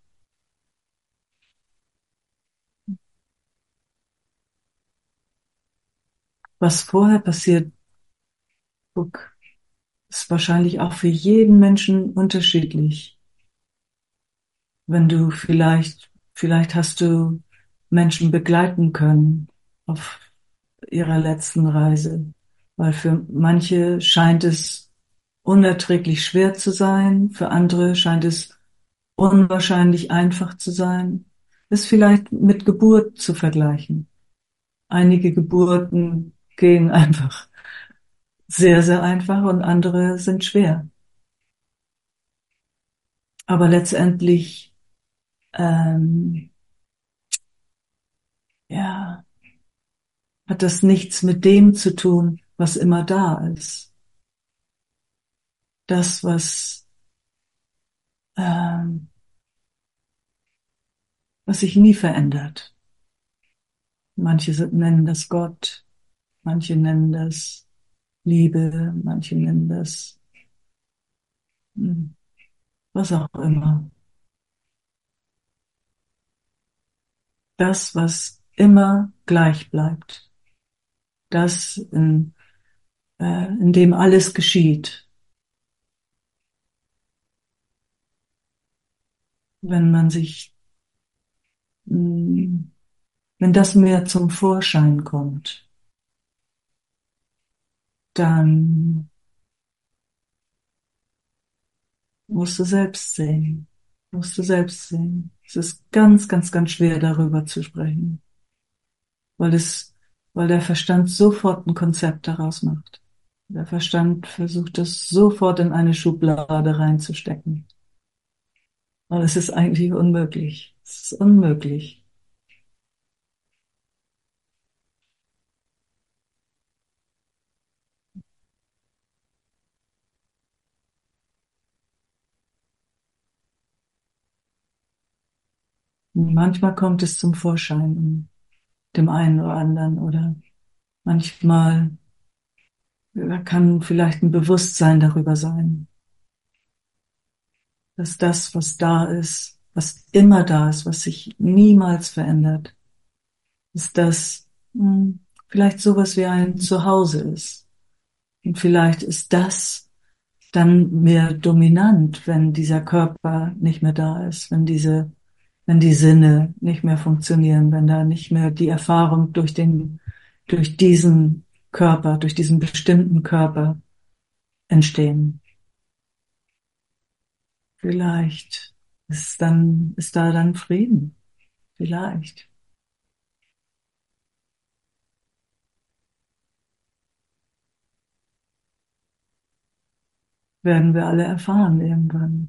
Was vorher passiert, guck, ist wahrscheinlich auch für jeden Menschen unterschiedlich. Wenn du vielleicht, vielleicht hast du Menschen begleiten können auf ihrer letzten Reise, weil für manche scheint es unerträglich schwer zu sein, für andere scheint es unwahrscheinlich einfach zu sein. Ist vielleicht mit Geburt zu vergleichen. Einige Geburten gehen einfach sehr, sehr einfach und andere sind schwer. Aber letztendlich, ähm, ja, hat das nichts mit dem zu tun, was immer da ist. das, was, ähm, was sich nie verändert. Manche nennen das Gott, manche nennen das Liebe, manche nennen das hm, was auch immer. Das, was immer gleich bleibt. Das, in, äh, in dem alles geschieht. Wenn man sich, mh, wenn das mehr zum Vorschein kommt, dann musst du selbst sehen. Musst du selbst sehen. Es ist ganz, ganz, ganz schwer, darüber zu sprechen, weil es, weil der Verstand sofort ein Konzept daraus macht. Der Verstand versucht es sofort in eine Schublade reinzustecken. Aber es ist eigentlich unmöglich. Es ist unmöglich. Manchmal kommt es zum Vorschein in dem einen oder anderen oder manchmal da kann vielleicht ein Bewusstsein darüber sein, dass das, was da ist, was immer da ist, was sich niemals verändert, ist das hm, vielleicht sowas wie ein Zuhause ist. Und vielleicht ist das dann mehr dominant, wenn dieser Körper nicht mehr da ist, wenn diese, wenn die Sinne nicht mehr funktionieren, wenn da nicht mehr die Erfahrung durch den, durch diesen Körper, durch diesen bestimmten Körper entstehen. Vielleicht ist dann, ist da dann Frieden. Vielleicht. Werden wir alle erfahren irgendwann.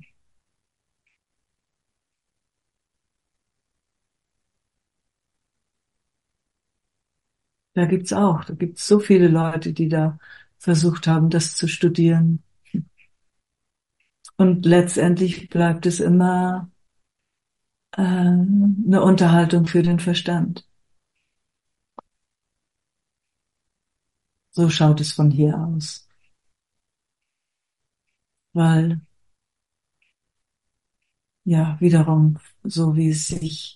Da gibt's auch, da gibt's so viele Leute, die da versucht haben, das zu studieren. Und letztendlich bleibt es immer äh, eine Unterhaltung für den Verstand. So schaut es von hier aus. Weil, ja, wiederum, so wie es sich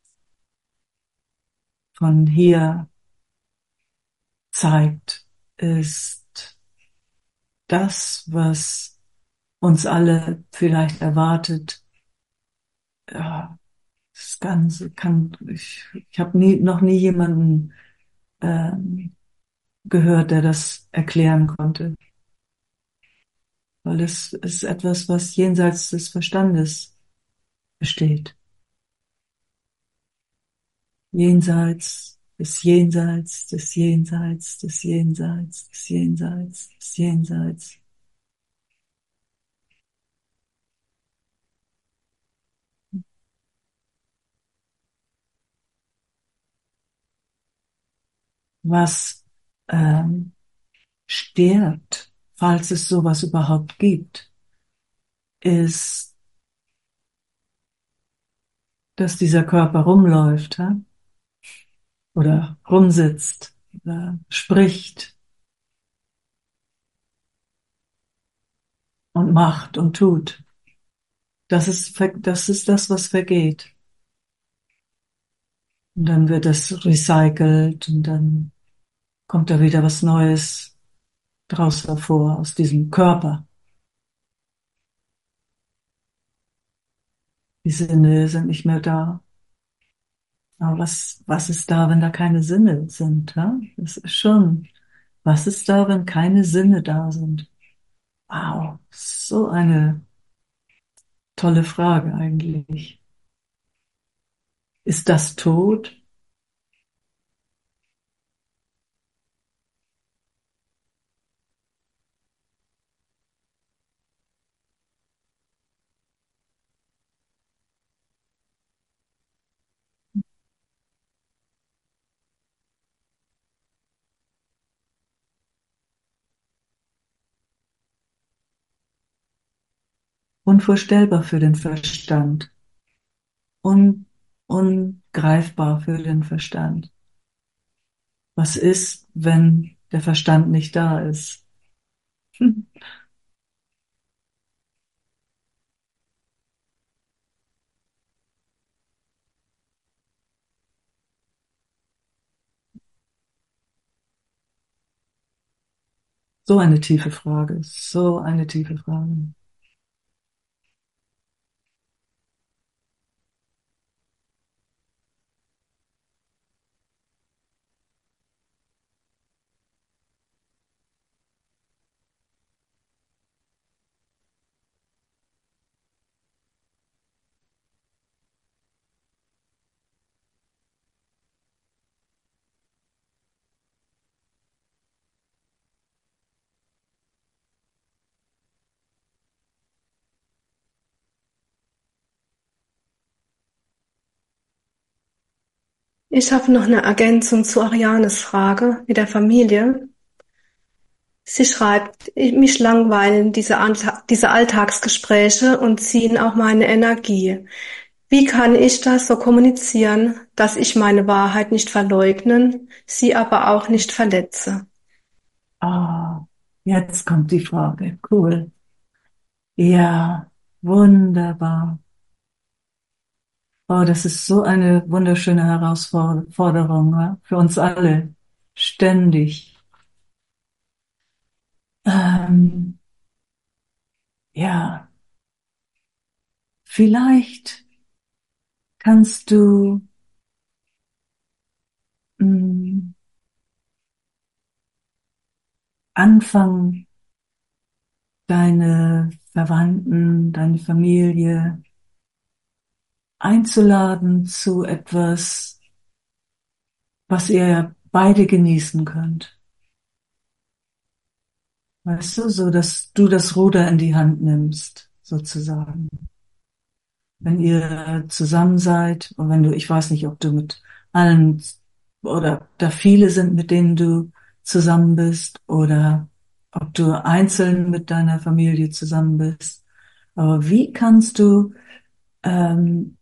von hier zeigt, ist das, was uns alle vielleicht erwartet, ja, das Ganze kann, ich, ich habe nie, noch nie jemanden ähm, gehört, der das erklären konnte. Weil es ist etwas, was jenseits des Verstandes besteht. Jenseits des Jenseits, des Jenseits, des Jenseits, des Jenseits, des Jenseits. Was ähm, stirbt, falls es sowas überhaupt gibt, ist, dass dieser Körper rumläuft, ha? Oder rumsitzt, oder spricht und macht und tut. Das ist, das ist das, was vergeht. Und dann wird es recycelt und dann kommt da wieder was Neues draus hervor aus diesem Körper. Die Sinne sind nicht mehr da. Aber was, was ist da, wenn da keine Sinne sind? Ja? Das ist schon, was ist da, wenn keine Sinne da sind? Wow, so eine tolle Frage eigentlich. Ist das Tod? unvorstellbar für den Verstand, un, ungreifbar für den Verstand. Was ist, wenn der Verstand nicht da ist? Hm. So eine tiefe Frage, so eine tiefe Frage. Ich habe noch eine Ergänzung zu Arianes Frage mit der Familie. Sie schreibt, mich langweilen diese, Allta- diese Alltagsgespräche und ziehen auch meine Energie. Wie kann ich das so kommunizieren, dass ich meine Wahrheit nicht verleugnen, sie aber auch nicht verletze? Ah, jetzt kommt die Frage. Cool. Ja, wunderbar. Oh, das ist so eine wunderschöne Herausforderung, ja, für uns alle. Ständig. Ähm, ja, vielleicht kannst du mh, anfangen, deine Verwandten, deine Familie einzuladen zu etwas, was ihr beide genießen könnt. Weißt du, so dass du das Ruder in die Hand nimmst, sozusagen. Wenn ihr zusammen seid und wenn du, ich weiß nicht, ob du mit allen oder da viele sind, mit denen du zusammen bist oder ob du einzeln mit deiner Familie zusammen bist. Aber wie kannst du ähm,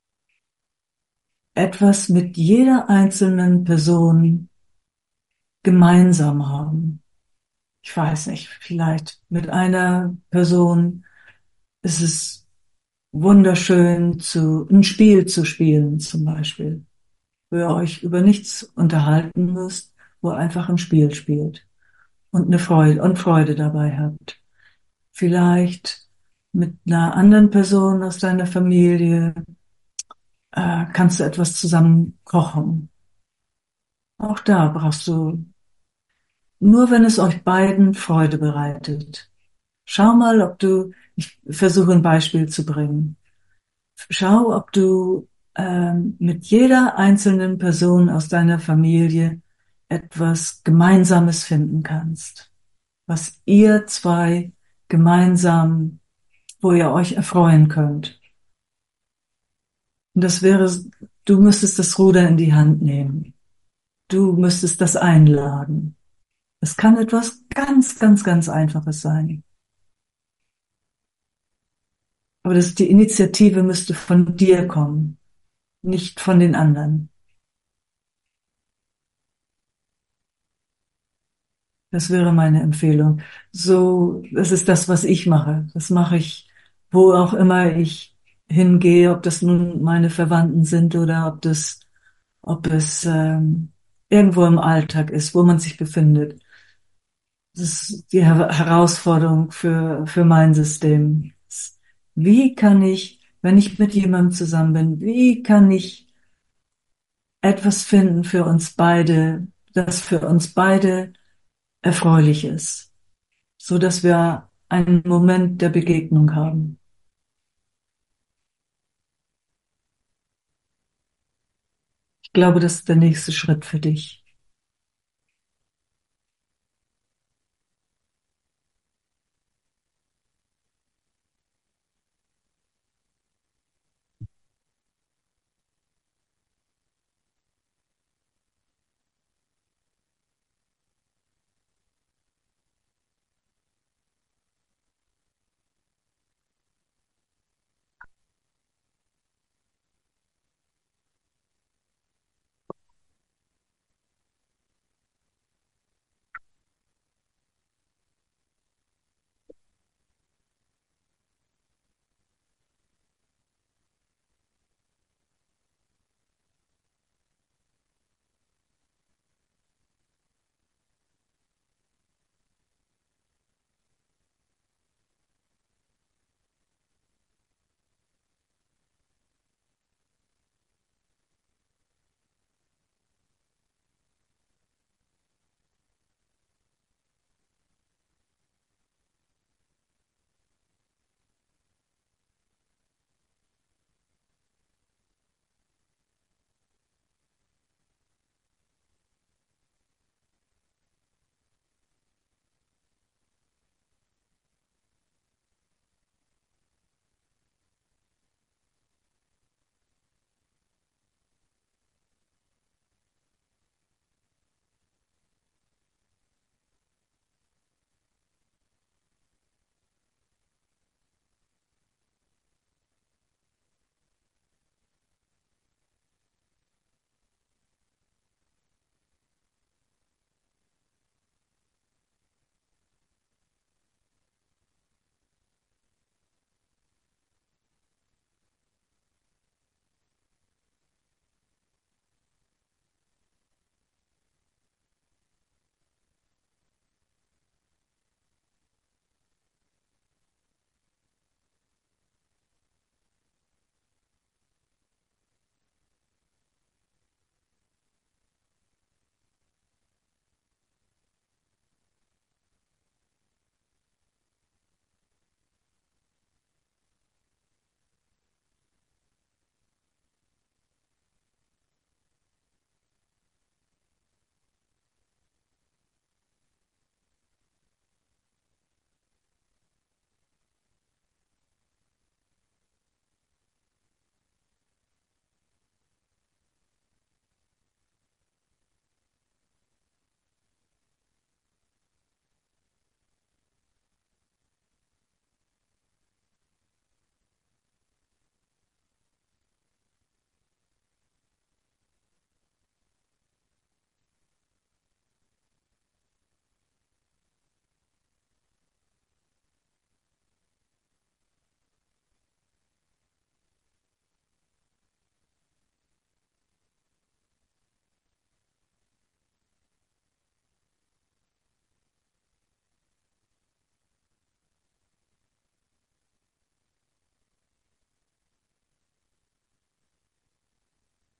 etwas mit jeder einzelnen Person gemeinsam haben? Ich weiß nicht, vielleicht mit einer Person ist es wunderschön, zu, ein Spiel zu spielen, zum Beispiel, wo ihr euch über nichts unterhalten müsst, wo ihr einfach ein Spiel spielt und eine Freude und Freude dabei habt. Vielleicht mit einer anderen Person aus deiner Familie äh, kannst du etwas zusammen kochen. Auch da brauchst du, nur wenn es euch beiden Freude bereitet. Schau mal, ob du, ich versuche ein Beispiel zu bringen. Schau, ob du ähm, mit jeder einzelnen Person aus deiner Familie etwas Gemeinsames finden kannst, was ihr zwei gemeinsam, wo ihr euch erfreuen könnt. Und das wäre, du müsstest das Ruder in die Hand nehmen. Du müsstest das einladen. Es kann etwas ganz, ganz, ganz Einfaches sein. Aber das, die Initiative müsste von dir kommen, nicht von den anderen. Das wäre meine Empfehlung. So, das ist das, was ich mache. Das mache ich, wo auch immer ich hingehe, ob das nun meine Verwandten sind oder ob das, ob es ähm, irgendwo im Alltag ist, wo man sich befindet. Das ist die Her Herausforderung für für mein System. Wie kann ich, wenn ich mit jemandem zusammen bin, wie kann ich etwas finden für uns beide, das für uns beide erfreulich ist? So dass wir einen Moment der Begegnung haben. Ich glaube, das ist der nächste Schritt für dich.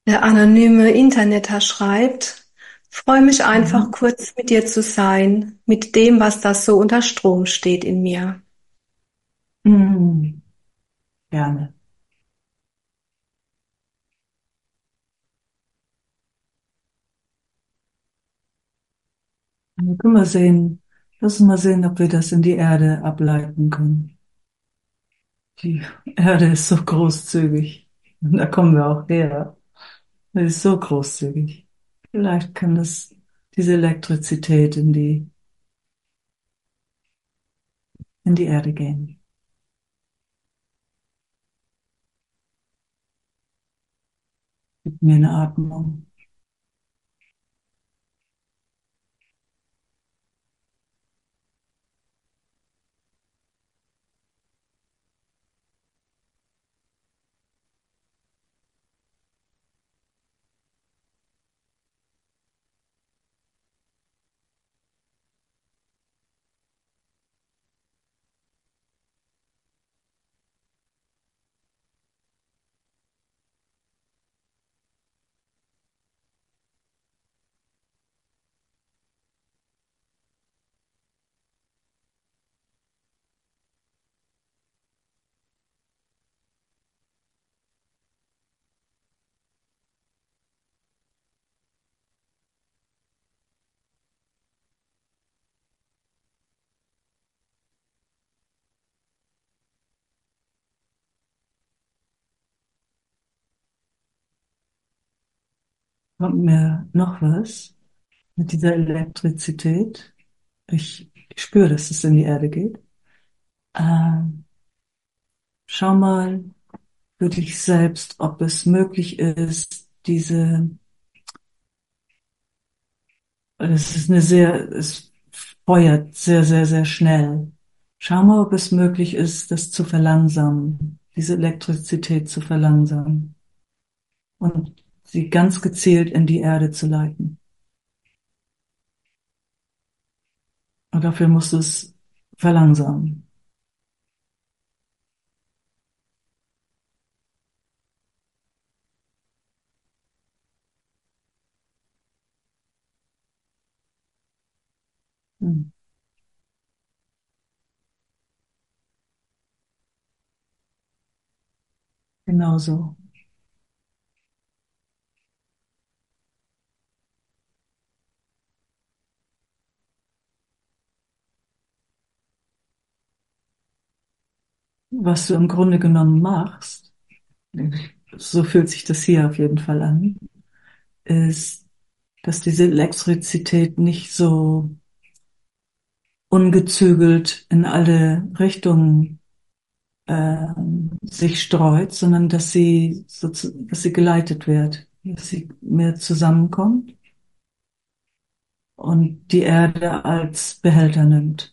Der anonyme Interneter schreibt: Freue mich einfach Mhm. kurz mit dir zu sein, mit dem, was da so unter Strom steht in mir. Mhm. Gerne. Wir können mal sehen, lass uns mal sehen, ob wir das in die Erde ableiten können. Die Erde ist so großzügig. Und da kommen wir auch her. Sie ist so großzügig. Vielleicht kann das, diese Elektrizität in die, in die Erde gehen. Gib mir eine Atmung. Kommt mir noch was mit dieser Elektrizität? Ich, ich spüre, dass es in die Erde geht. Ähm, schau mal für dich selbst, ob es möglich ist, diese, es ist eine sehr, es feuert sehr, sehr, sehr schnell. Schau mal, ob es möglich ist, das zu verlangsamen, diese Elektrizität zu verlangsamen und sie ganz gezielt in die Erde zu leiten. Und dafür musst du es verlangsamen. Hm, genau so. Was du im Grunde genommen machst, so fühlt sich das hier auf jeden Fall an, ist, dass diese Elektrizität nicht so ungezügelt in alle Richtungen ähm, sich streut, sondern dass sie, so, dass sie geleitet wird, dass sie mehr zusammenkommt und die Erde als Behälter nimmt.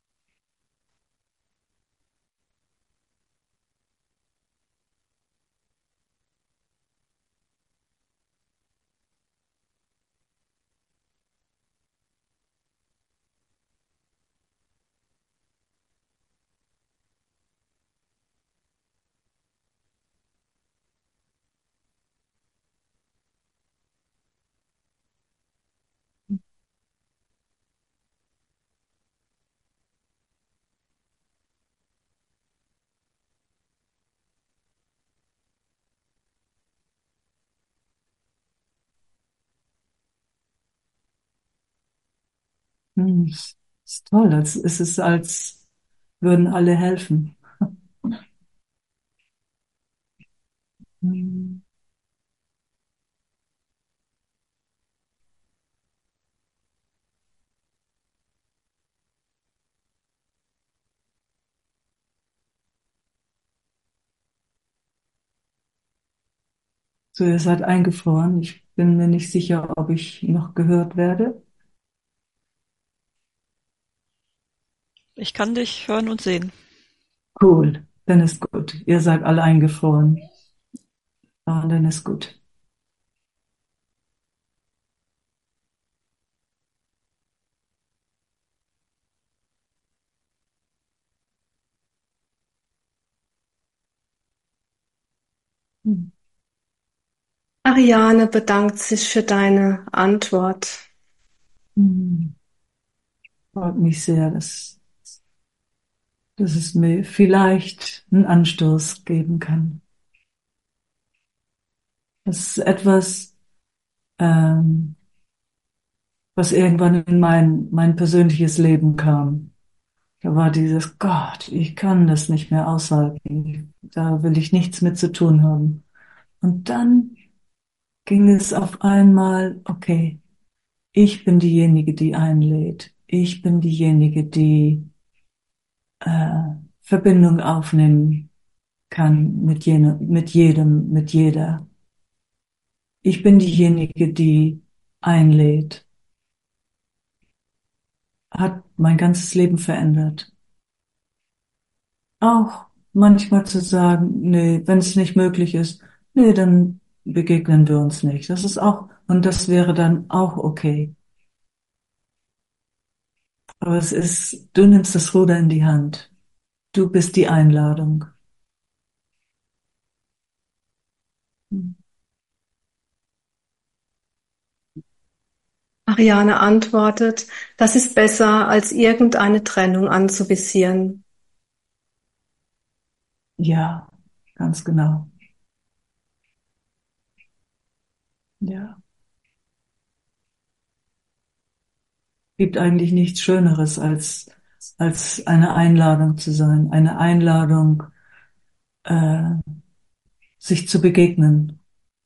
Hm, ist, ist toll. Es ist es, als würden alle helfen. Hm. So, ihr seid eingefroren. Ich bin mir nicht sicher, ob ich noch gehört werde. Ich kann dich hören und sehen. Cool, dann ist gut. Ihr seid alle eingefroren. Ah, dann ist gut. Hm. Ariane bedankt sich für deine Antwort. Hm. Freut mich sehr, dass, dass es mir vielleicht einen Anstoß geben kann. Das ist etwas, ähm, was irgendwann in mein, mein persönliches Leben kam. Da war dieses, Gott, ich kann das nicht mehr aushalten. Da will ich nichts mit zu tun haben. Und dann ging es auf einmal, okay, ich bin diejenige, die einlädt. Ich bin diejenige, die äh, Verbindung aufnehmen kann mit jene, mit jedem, mit jeder. Ich bin diejenige, die einlädt. Hat mein ganzes Leben verändert. Auch manchmal zu sagen, nee, wenn es nicht möglich ist, nee, dann begegnen wir uns nicht. Das ist auch, und das wäre dann auch okay. Aber es ist, du nimmst das Ruder in die Hand. Du bist die Einladung. Ariane antwortet, das ist besser, als irgendeine Trennung anzuvisieren. Ja, ganz genau. Ja. Gibt eigentlich nichts Schöneres als, als eine Einladung zu sein. Eine Einladung, äh, sich zu begegnen.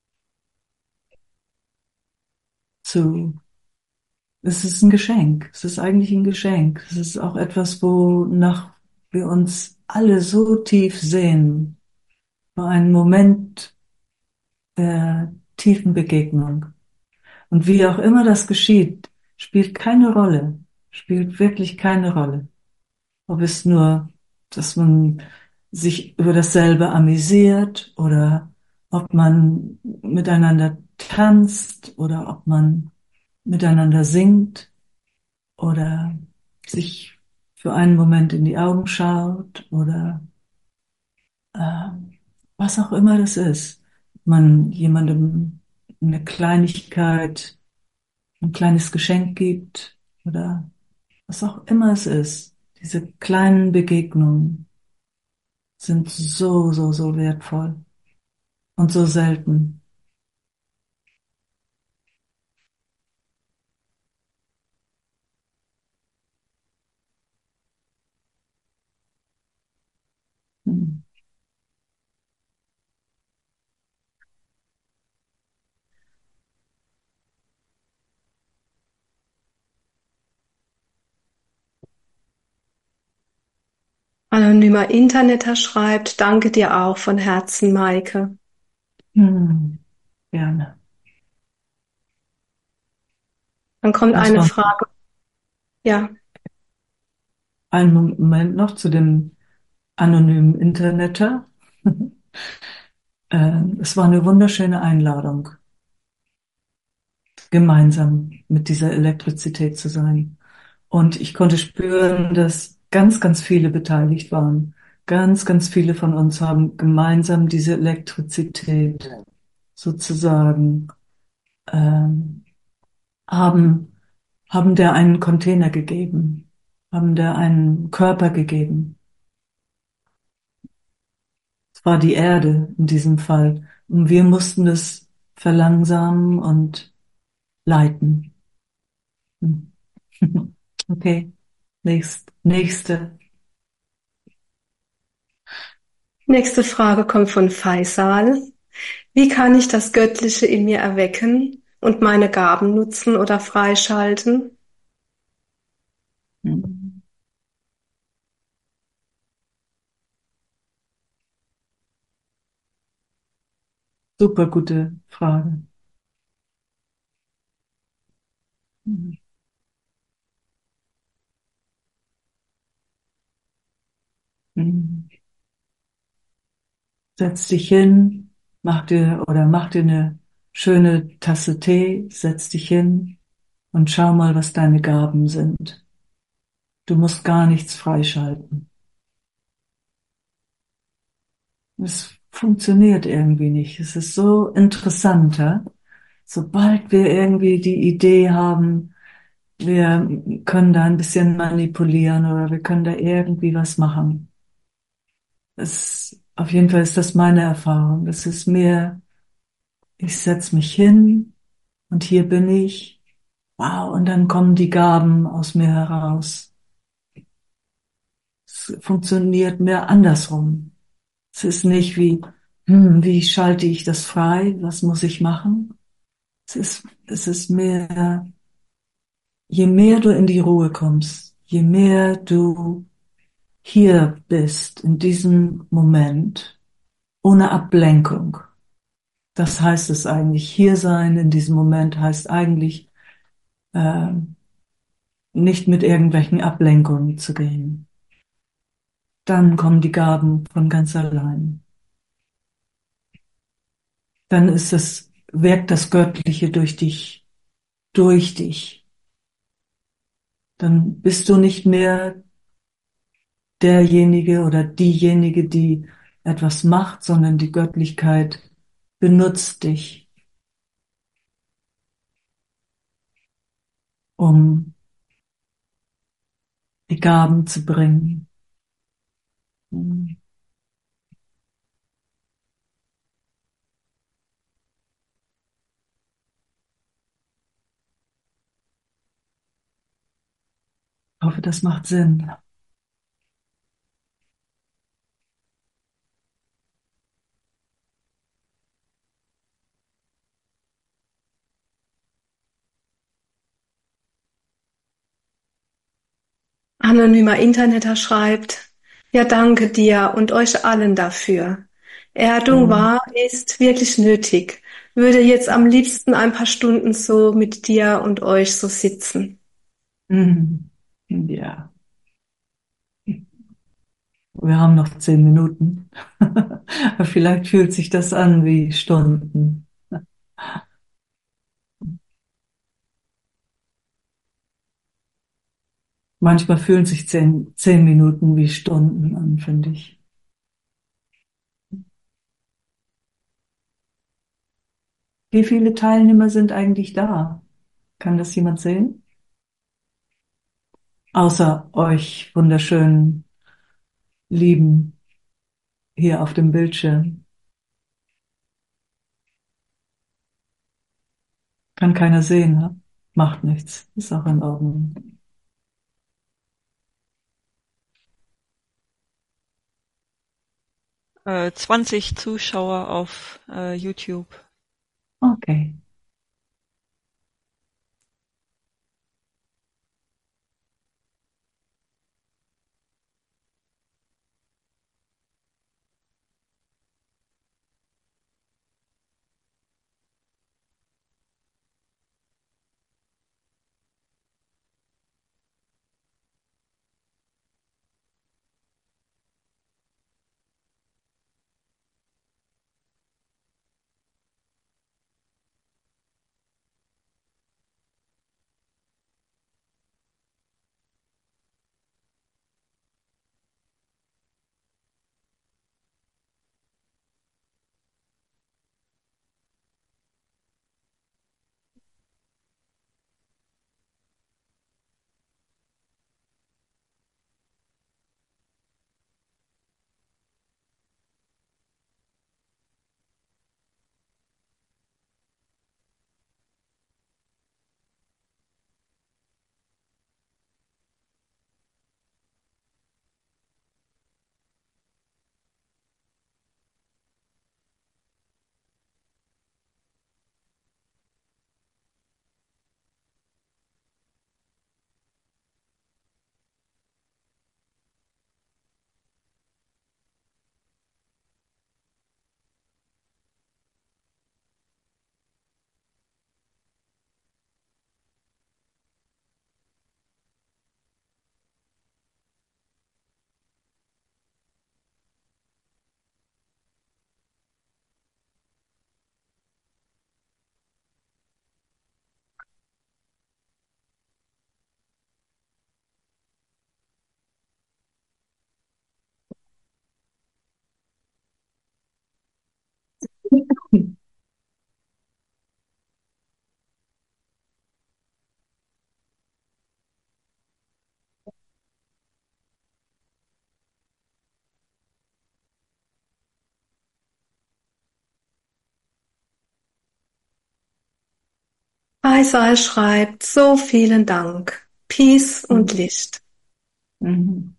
Zu, es ist ein Geschenk. Es ist eigentlich ein Geschenk. Es ist auch etwas, wonach wir uns alle so tief sehen. War ein Moment der tiefen Begegnung. Und wie auch immer das geschieht, spielt keine Rolle. Spielt wirklich keine Rolle. Ob es nur, dass man sich über dasselbe amüsiert oder ob man miteinander tanzt oder ob man miteinander singt oder sich für einen Moment in die Augen schaut oder äh, was auch immer das ist. Man jemandem eine Kleinigkeit, ein kleines Geschenk gibt oder was auch immer es ist. Diese kleinen Begegnungen sind so, so, so wertvoll und so selten. Hm. Anonymer Interneter schreibt, danke dir auch von Herzen, Maike. Hm. Gerne. Dann kommt Das eine war Frage. Ja, ein Moment noch zu dem anonymen Interneter. Äh, es war eine wunderschöne Einladung, gemeinsam mit dieser Elektrizität zu sein. Und ich konnte spüren, dass ganz, ganz viele beteiligt waren. Ganz, ganz viele von uns haben gemeinsam diese Elektrizität sozusagen, ähm, haben, haben der einen Container gegeben, haben der einen Körper gegeben. Es war die Erde in diesem Fall. Und wir mussten das verlangsamen und leiten. Hm. Okay, nächst, nächste. nächste Frage kommt von Faisal. Wie kann ich das Göttliche in mir erwecken und meine Gaben nutzen oder freischalten? Hm. Super gute Frage. Hm. Hm. Setz dich hin, mach dir oder mach dir eine schöne Tasse Tee, setz dich hin und schau mal, was deine Gaben sind. Du musst gar nichts freischalten. Es funktioniert irgendwie nicht. Es ist so interessant, ja? Sobald wir irgendwie die Idee haben, wir können da ein bisschen manipulieren oder wir können da irgendwie was machen. Es, auf jeden Fall ist das meine Erfahrung. Es ist mehr, ich setz mich hin und hier bin ich. Wow, und dann kommen die Gaben aus mir heraus. Es funktioniert mehr andersrum. Es ist nicht wie, hm, wie schalte ich das frei? Was muss ich machen? Es ist, es ist mehr, je mehr du in die Ruhe kommst, je mehr du hier bist, in diesem Moment, ohne Ablenkung. Das heißt es eigentlich. Hier sein in diesem Moment heißt eigentlich, äh, nicht mit irgendwelchen Ablenkungen zu gehen. Dann kommen die Gaben von ganz allein. Dann ist es, wirkt das Göttliche durch dich, durch dich. Dann bist du nicht mehr derjenige oder diejenige, die etwas macht, sondern die Göttlichkeit benutzt dich, um die Gaben zu bringen. Ich hoffe, das macht Sinn. Anonymer Interneter schreibt, ja, danke dir und euch allen dafür. Erdung Mhm. war, ist wirklich nötig. Würde jetzt am liebsten ein paar Stunden so mit dir und euch so sitzen. Mhm. Ja, wir haben noch zehn Minuten. Aber vielleicht fühlt sich das an wie Stunden. Manchmal fühlen sich zehn, zehn Minuten wie Stunden an, finde ich. Wie viele Teilnehmer sind eigentlich da? Kann das jemand sehen? Außer euch wunderschönen Lieben hier auf dem Bildschirm. Kann keiner sehen, ne? Macht nichts. Ist auch in Ordnung. Äh, zwanzig Zuschauer auf äh, YouTube. Okay. Faisal schreibt, so vielen Dank. Peace und Mhm. Licht. Mhm.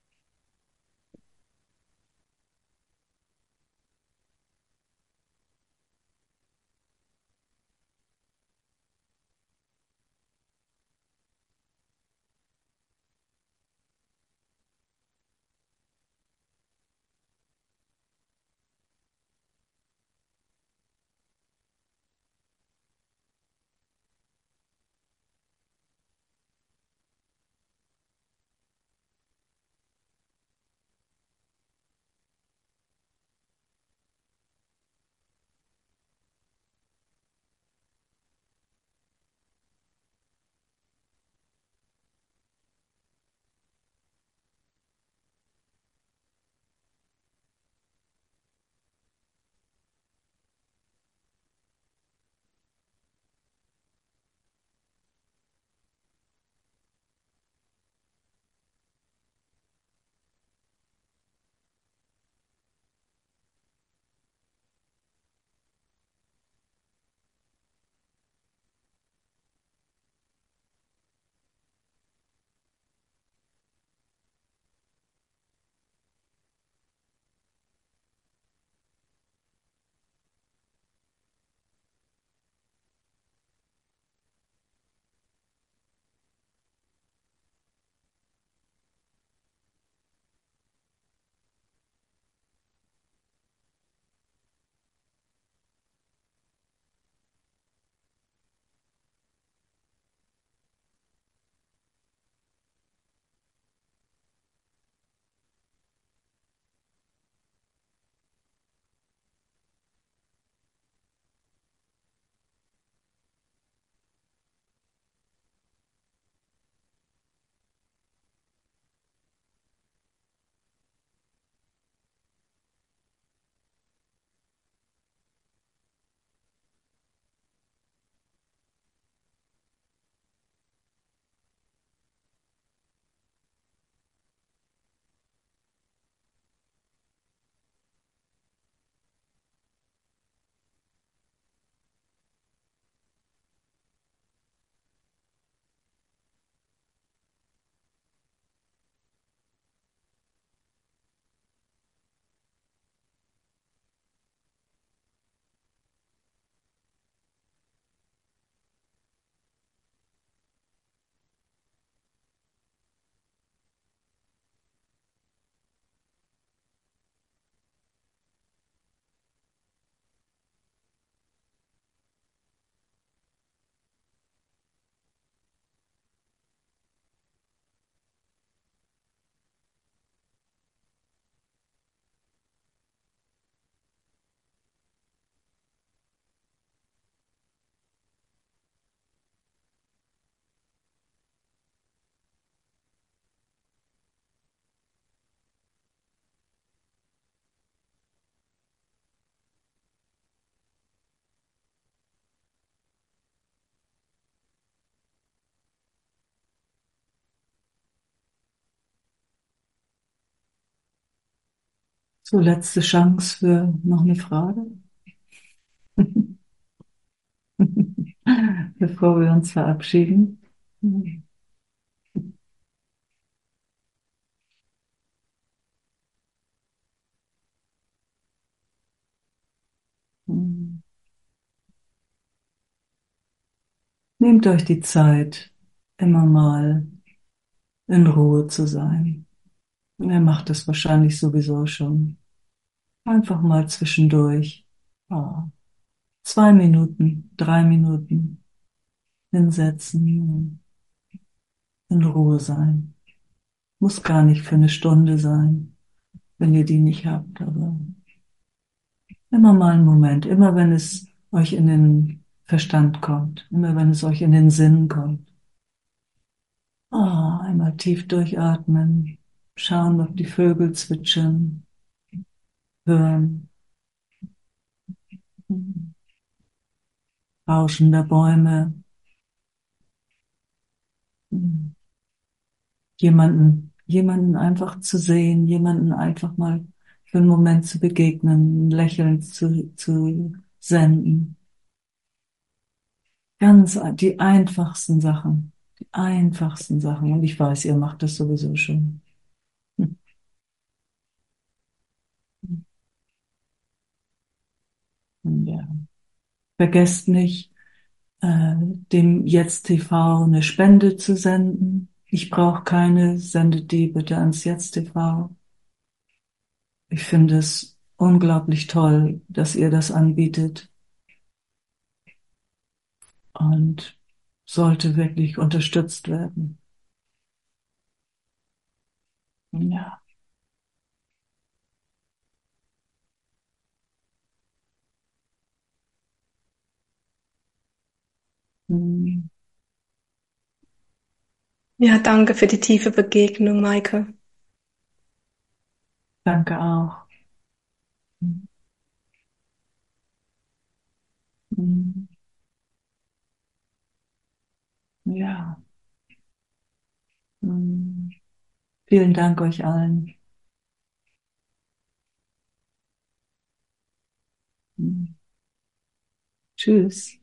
So, letzte Chance für noch eine Frage, bevor wir uns verabschieden. Nehmt euch die Zeit, immer mal in Ruhe zu sein. Er macht das wahrscheinlich sowieso schon. Einfach mal zwischendurch. Ah, zwei Minuten, drei Minuten hinsetzen, in Ruhe sein. Muss gar nicht für eine Stunde sein, wenn ihr die nicht habt, aber immer mal einen Moment, immer wenn es euch in den Verstand kommt, immer wenn es euch in den Sinn kommt. Ah, einmal tief durchatmen, schauen, ob die Vögel zwitschern, hören, Rauschen der Bäume, jemanden, jemanden einfach zu sehen, jemanden einfach mal für einen Moment zu begegnen, ein Lächeln zu, zu senden. Ganz die einfachsten Sachen. Die einfachsten Sachen. Und ich weiß, ihr macht das sowieso schon. Hm. Ja. Vergesst nicht, äh, dem Jetzt T V eine Spende zu senden. Ich brauche keine, sendet die bitte ans Jetzt T V. Ich finde es unglaublich toll, dass ihr das anbietet und sollte wirklich unterstützt werden. Ja, hm, Ja, danke für die tiefe Begegnung, Maike. danke auch. Hm, hm, ja, hm. Vielen Dank euch allen. Hm. Tschüss.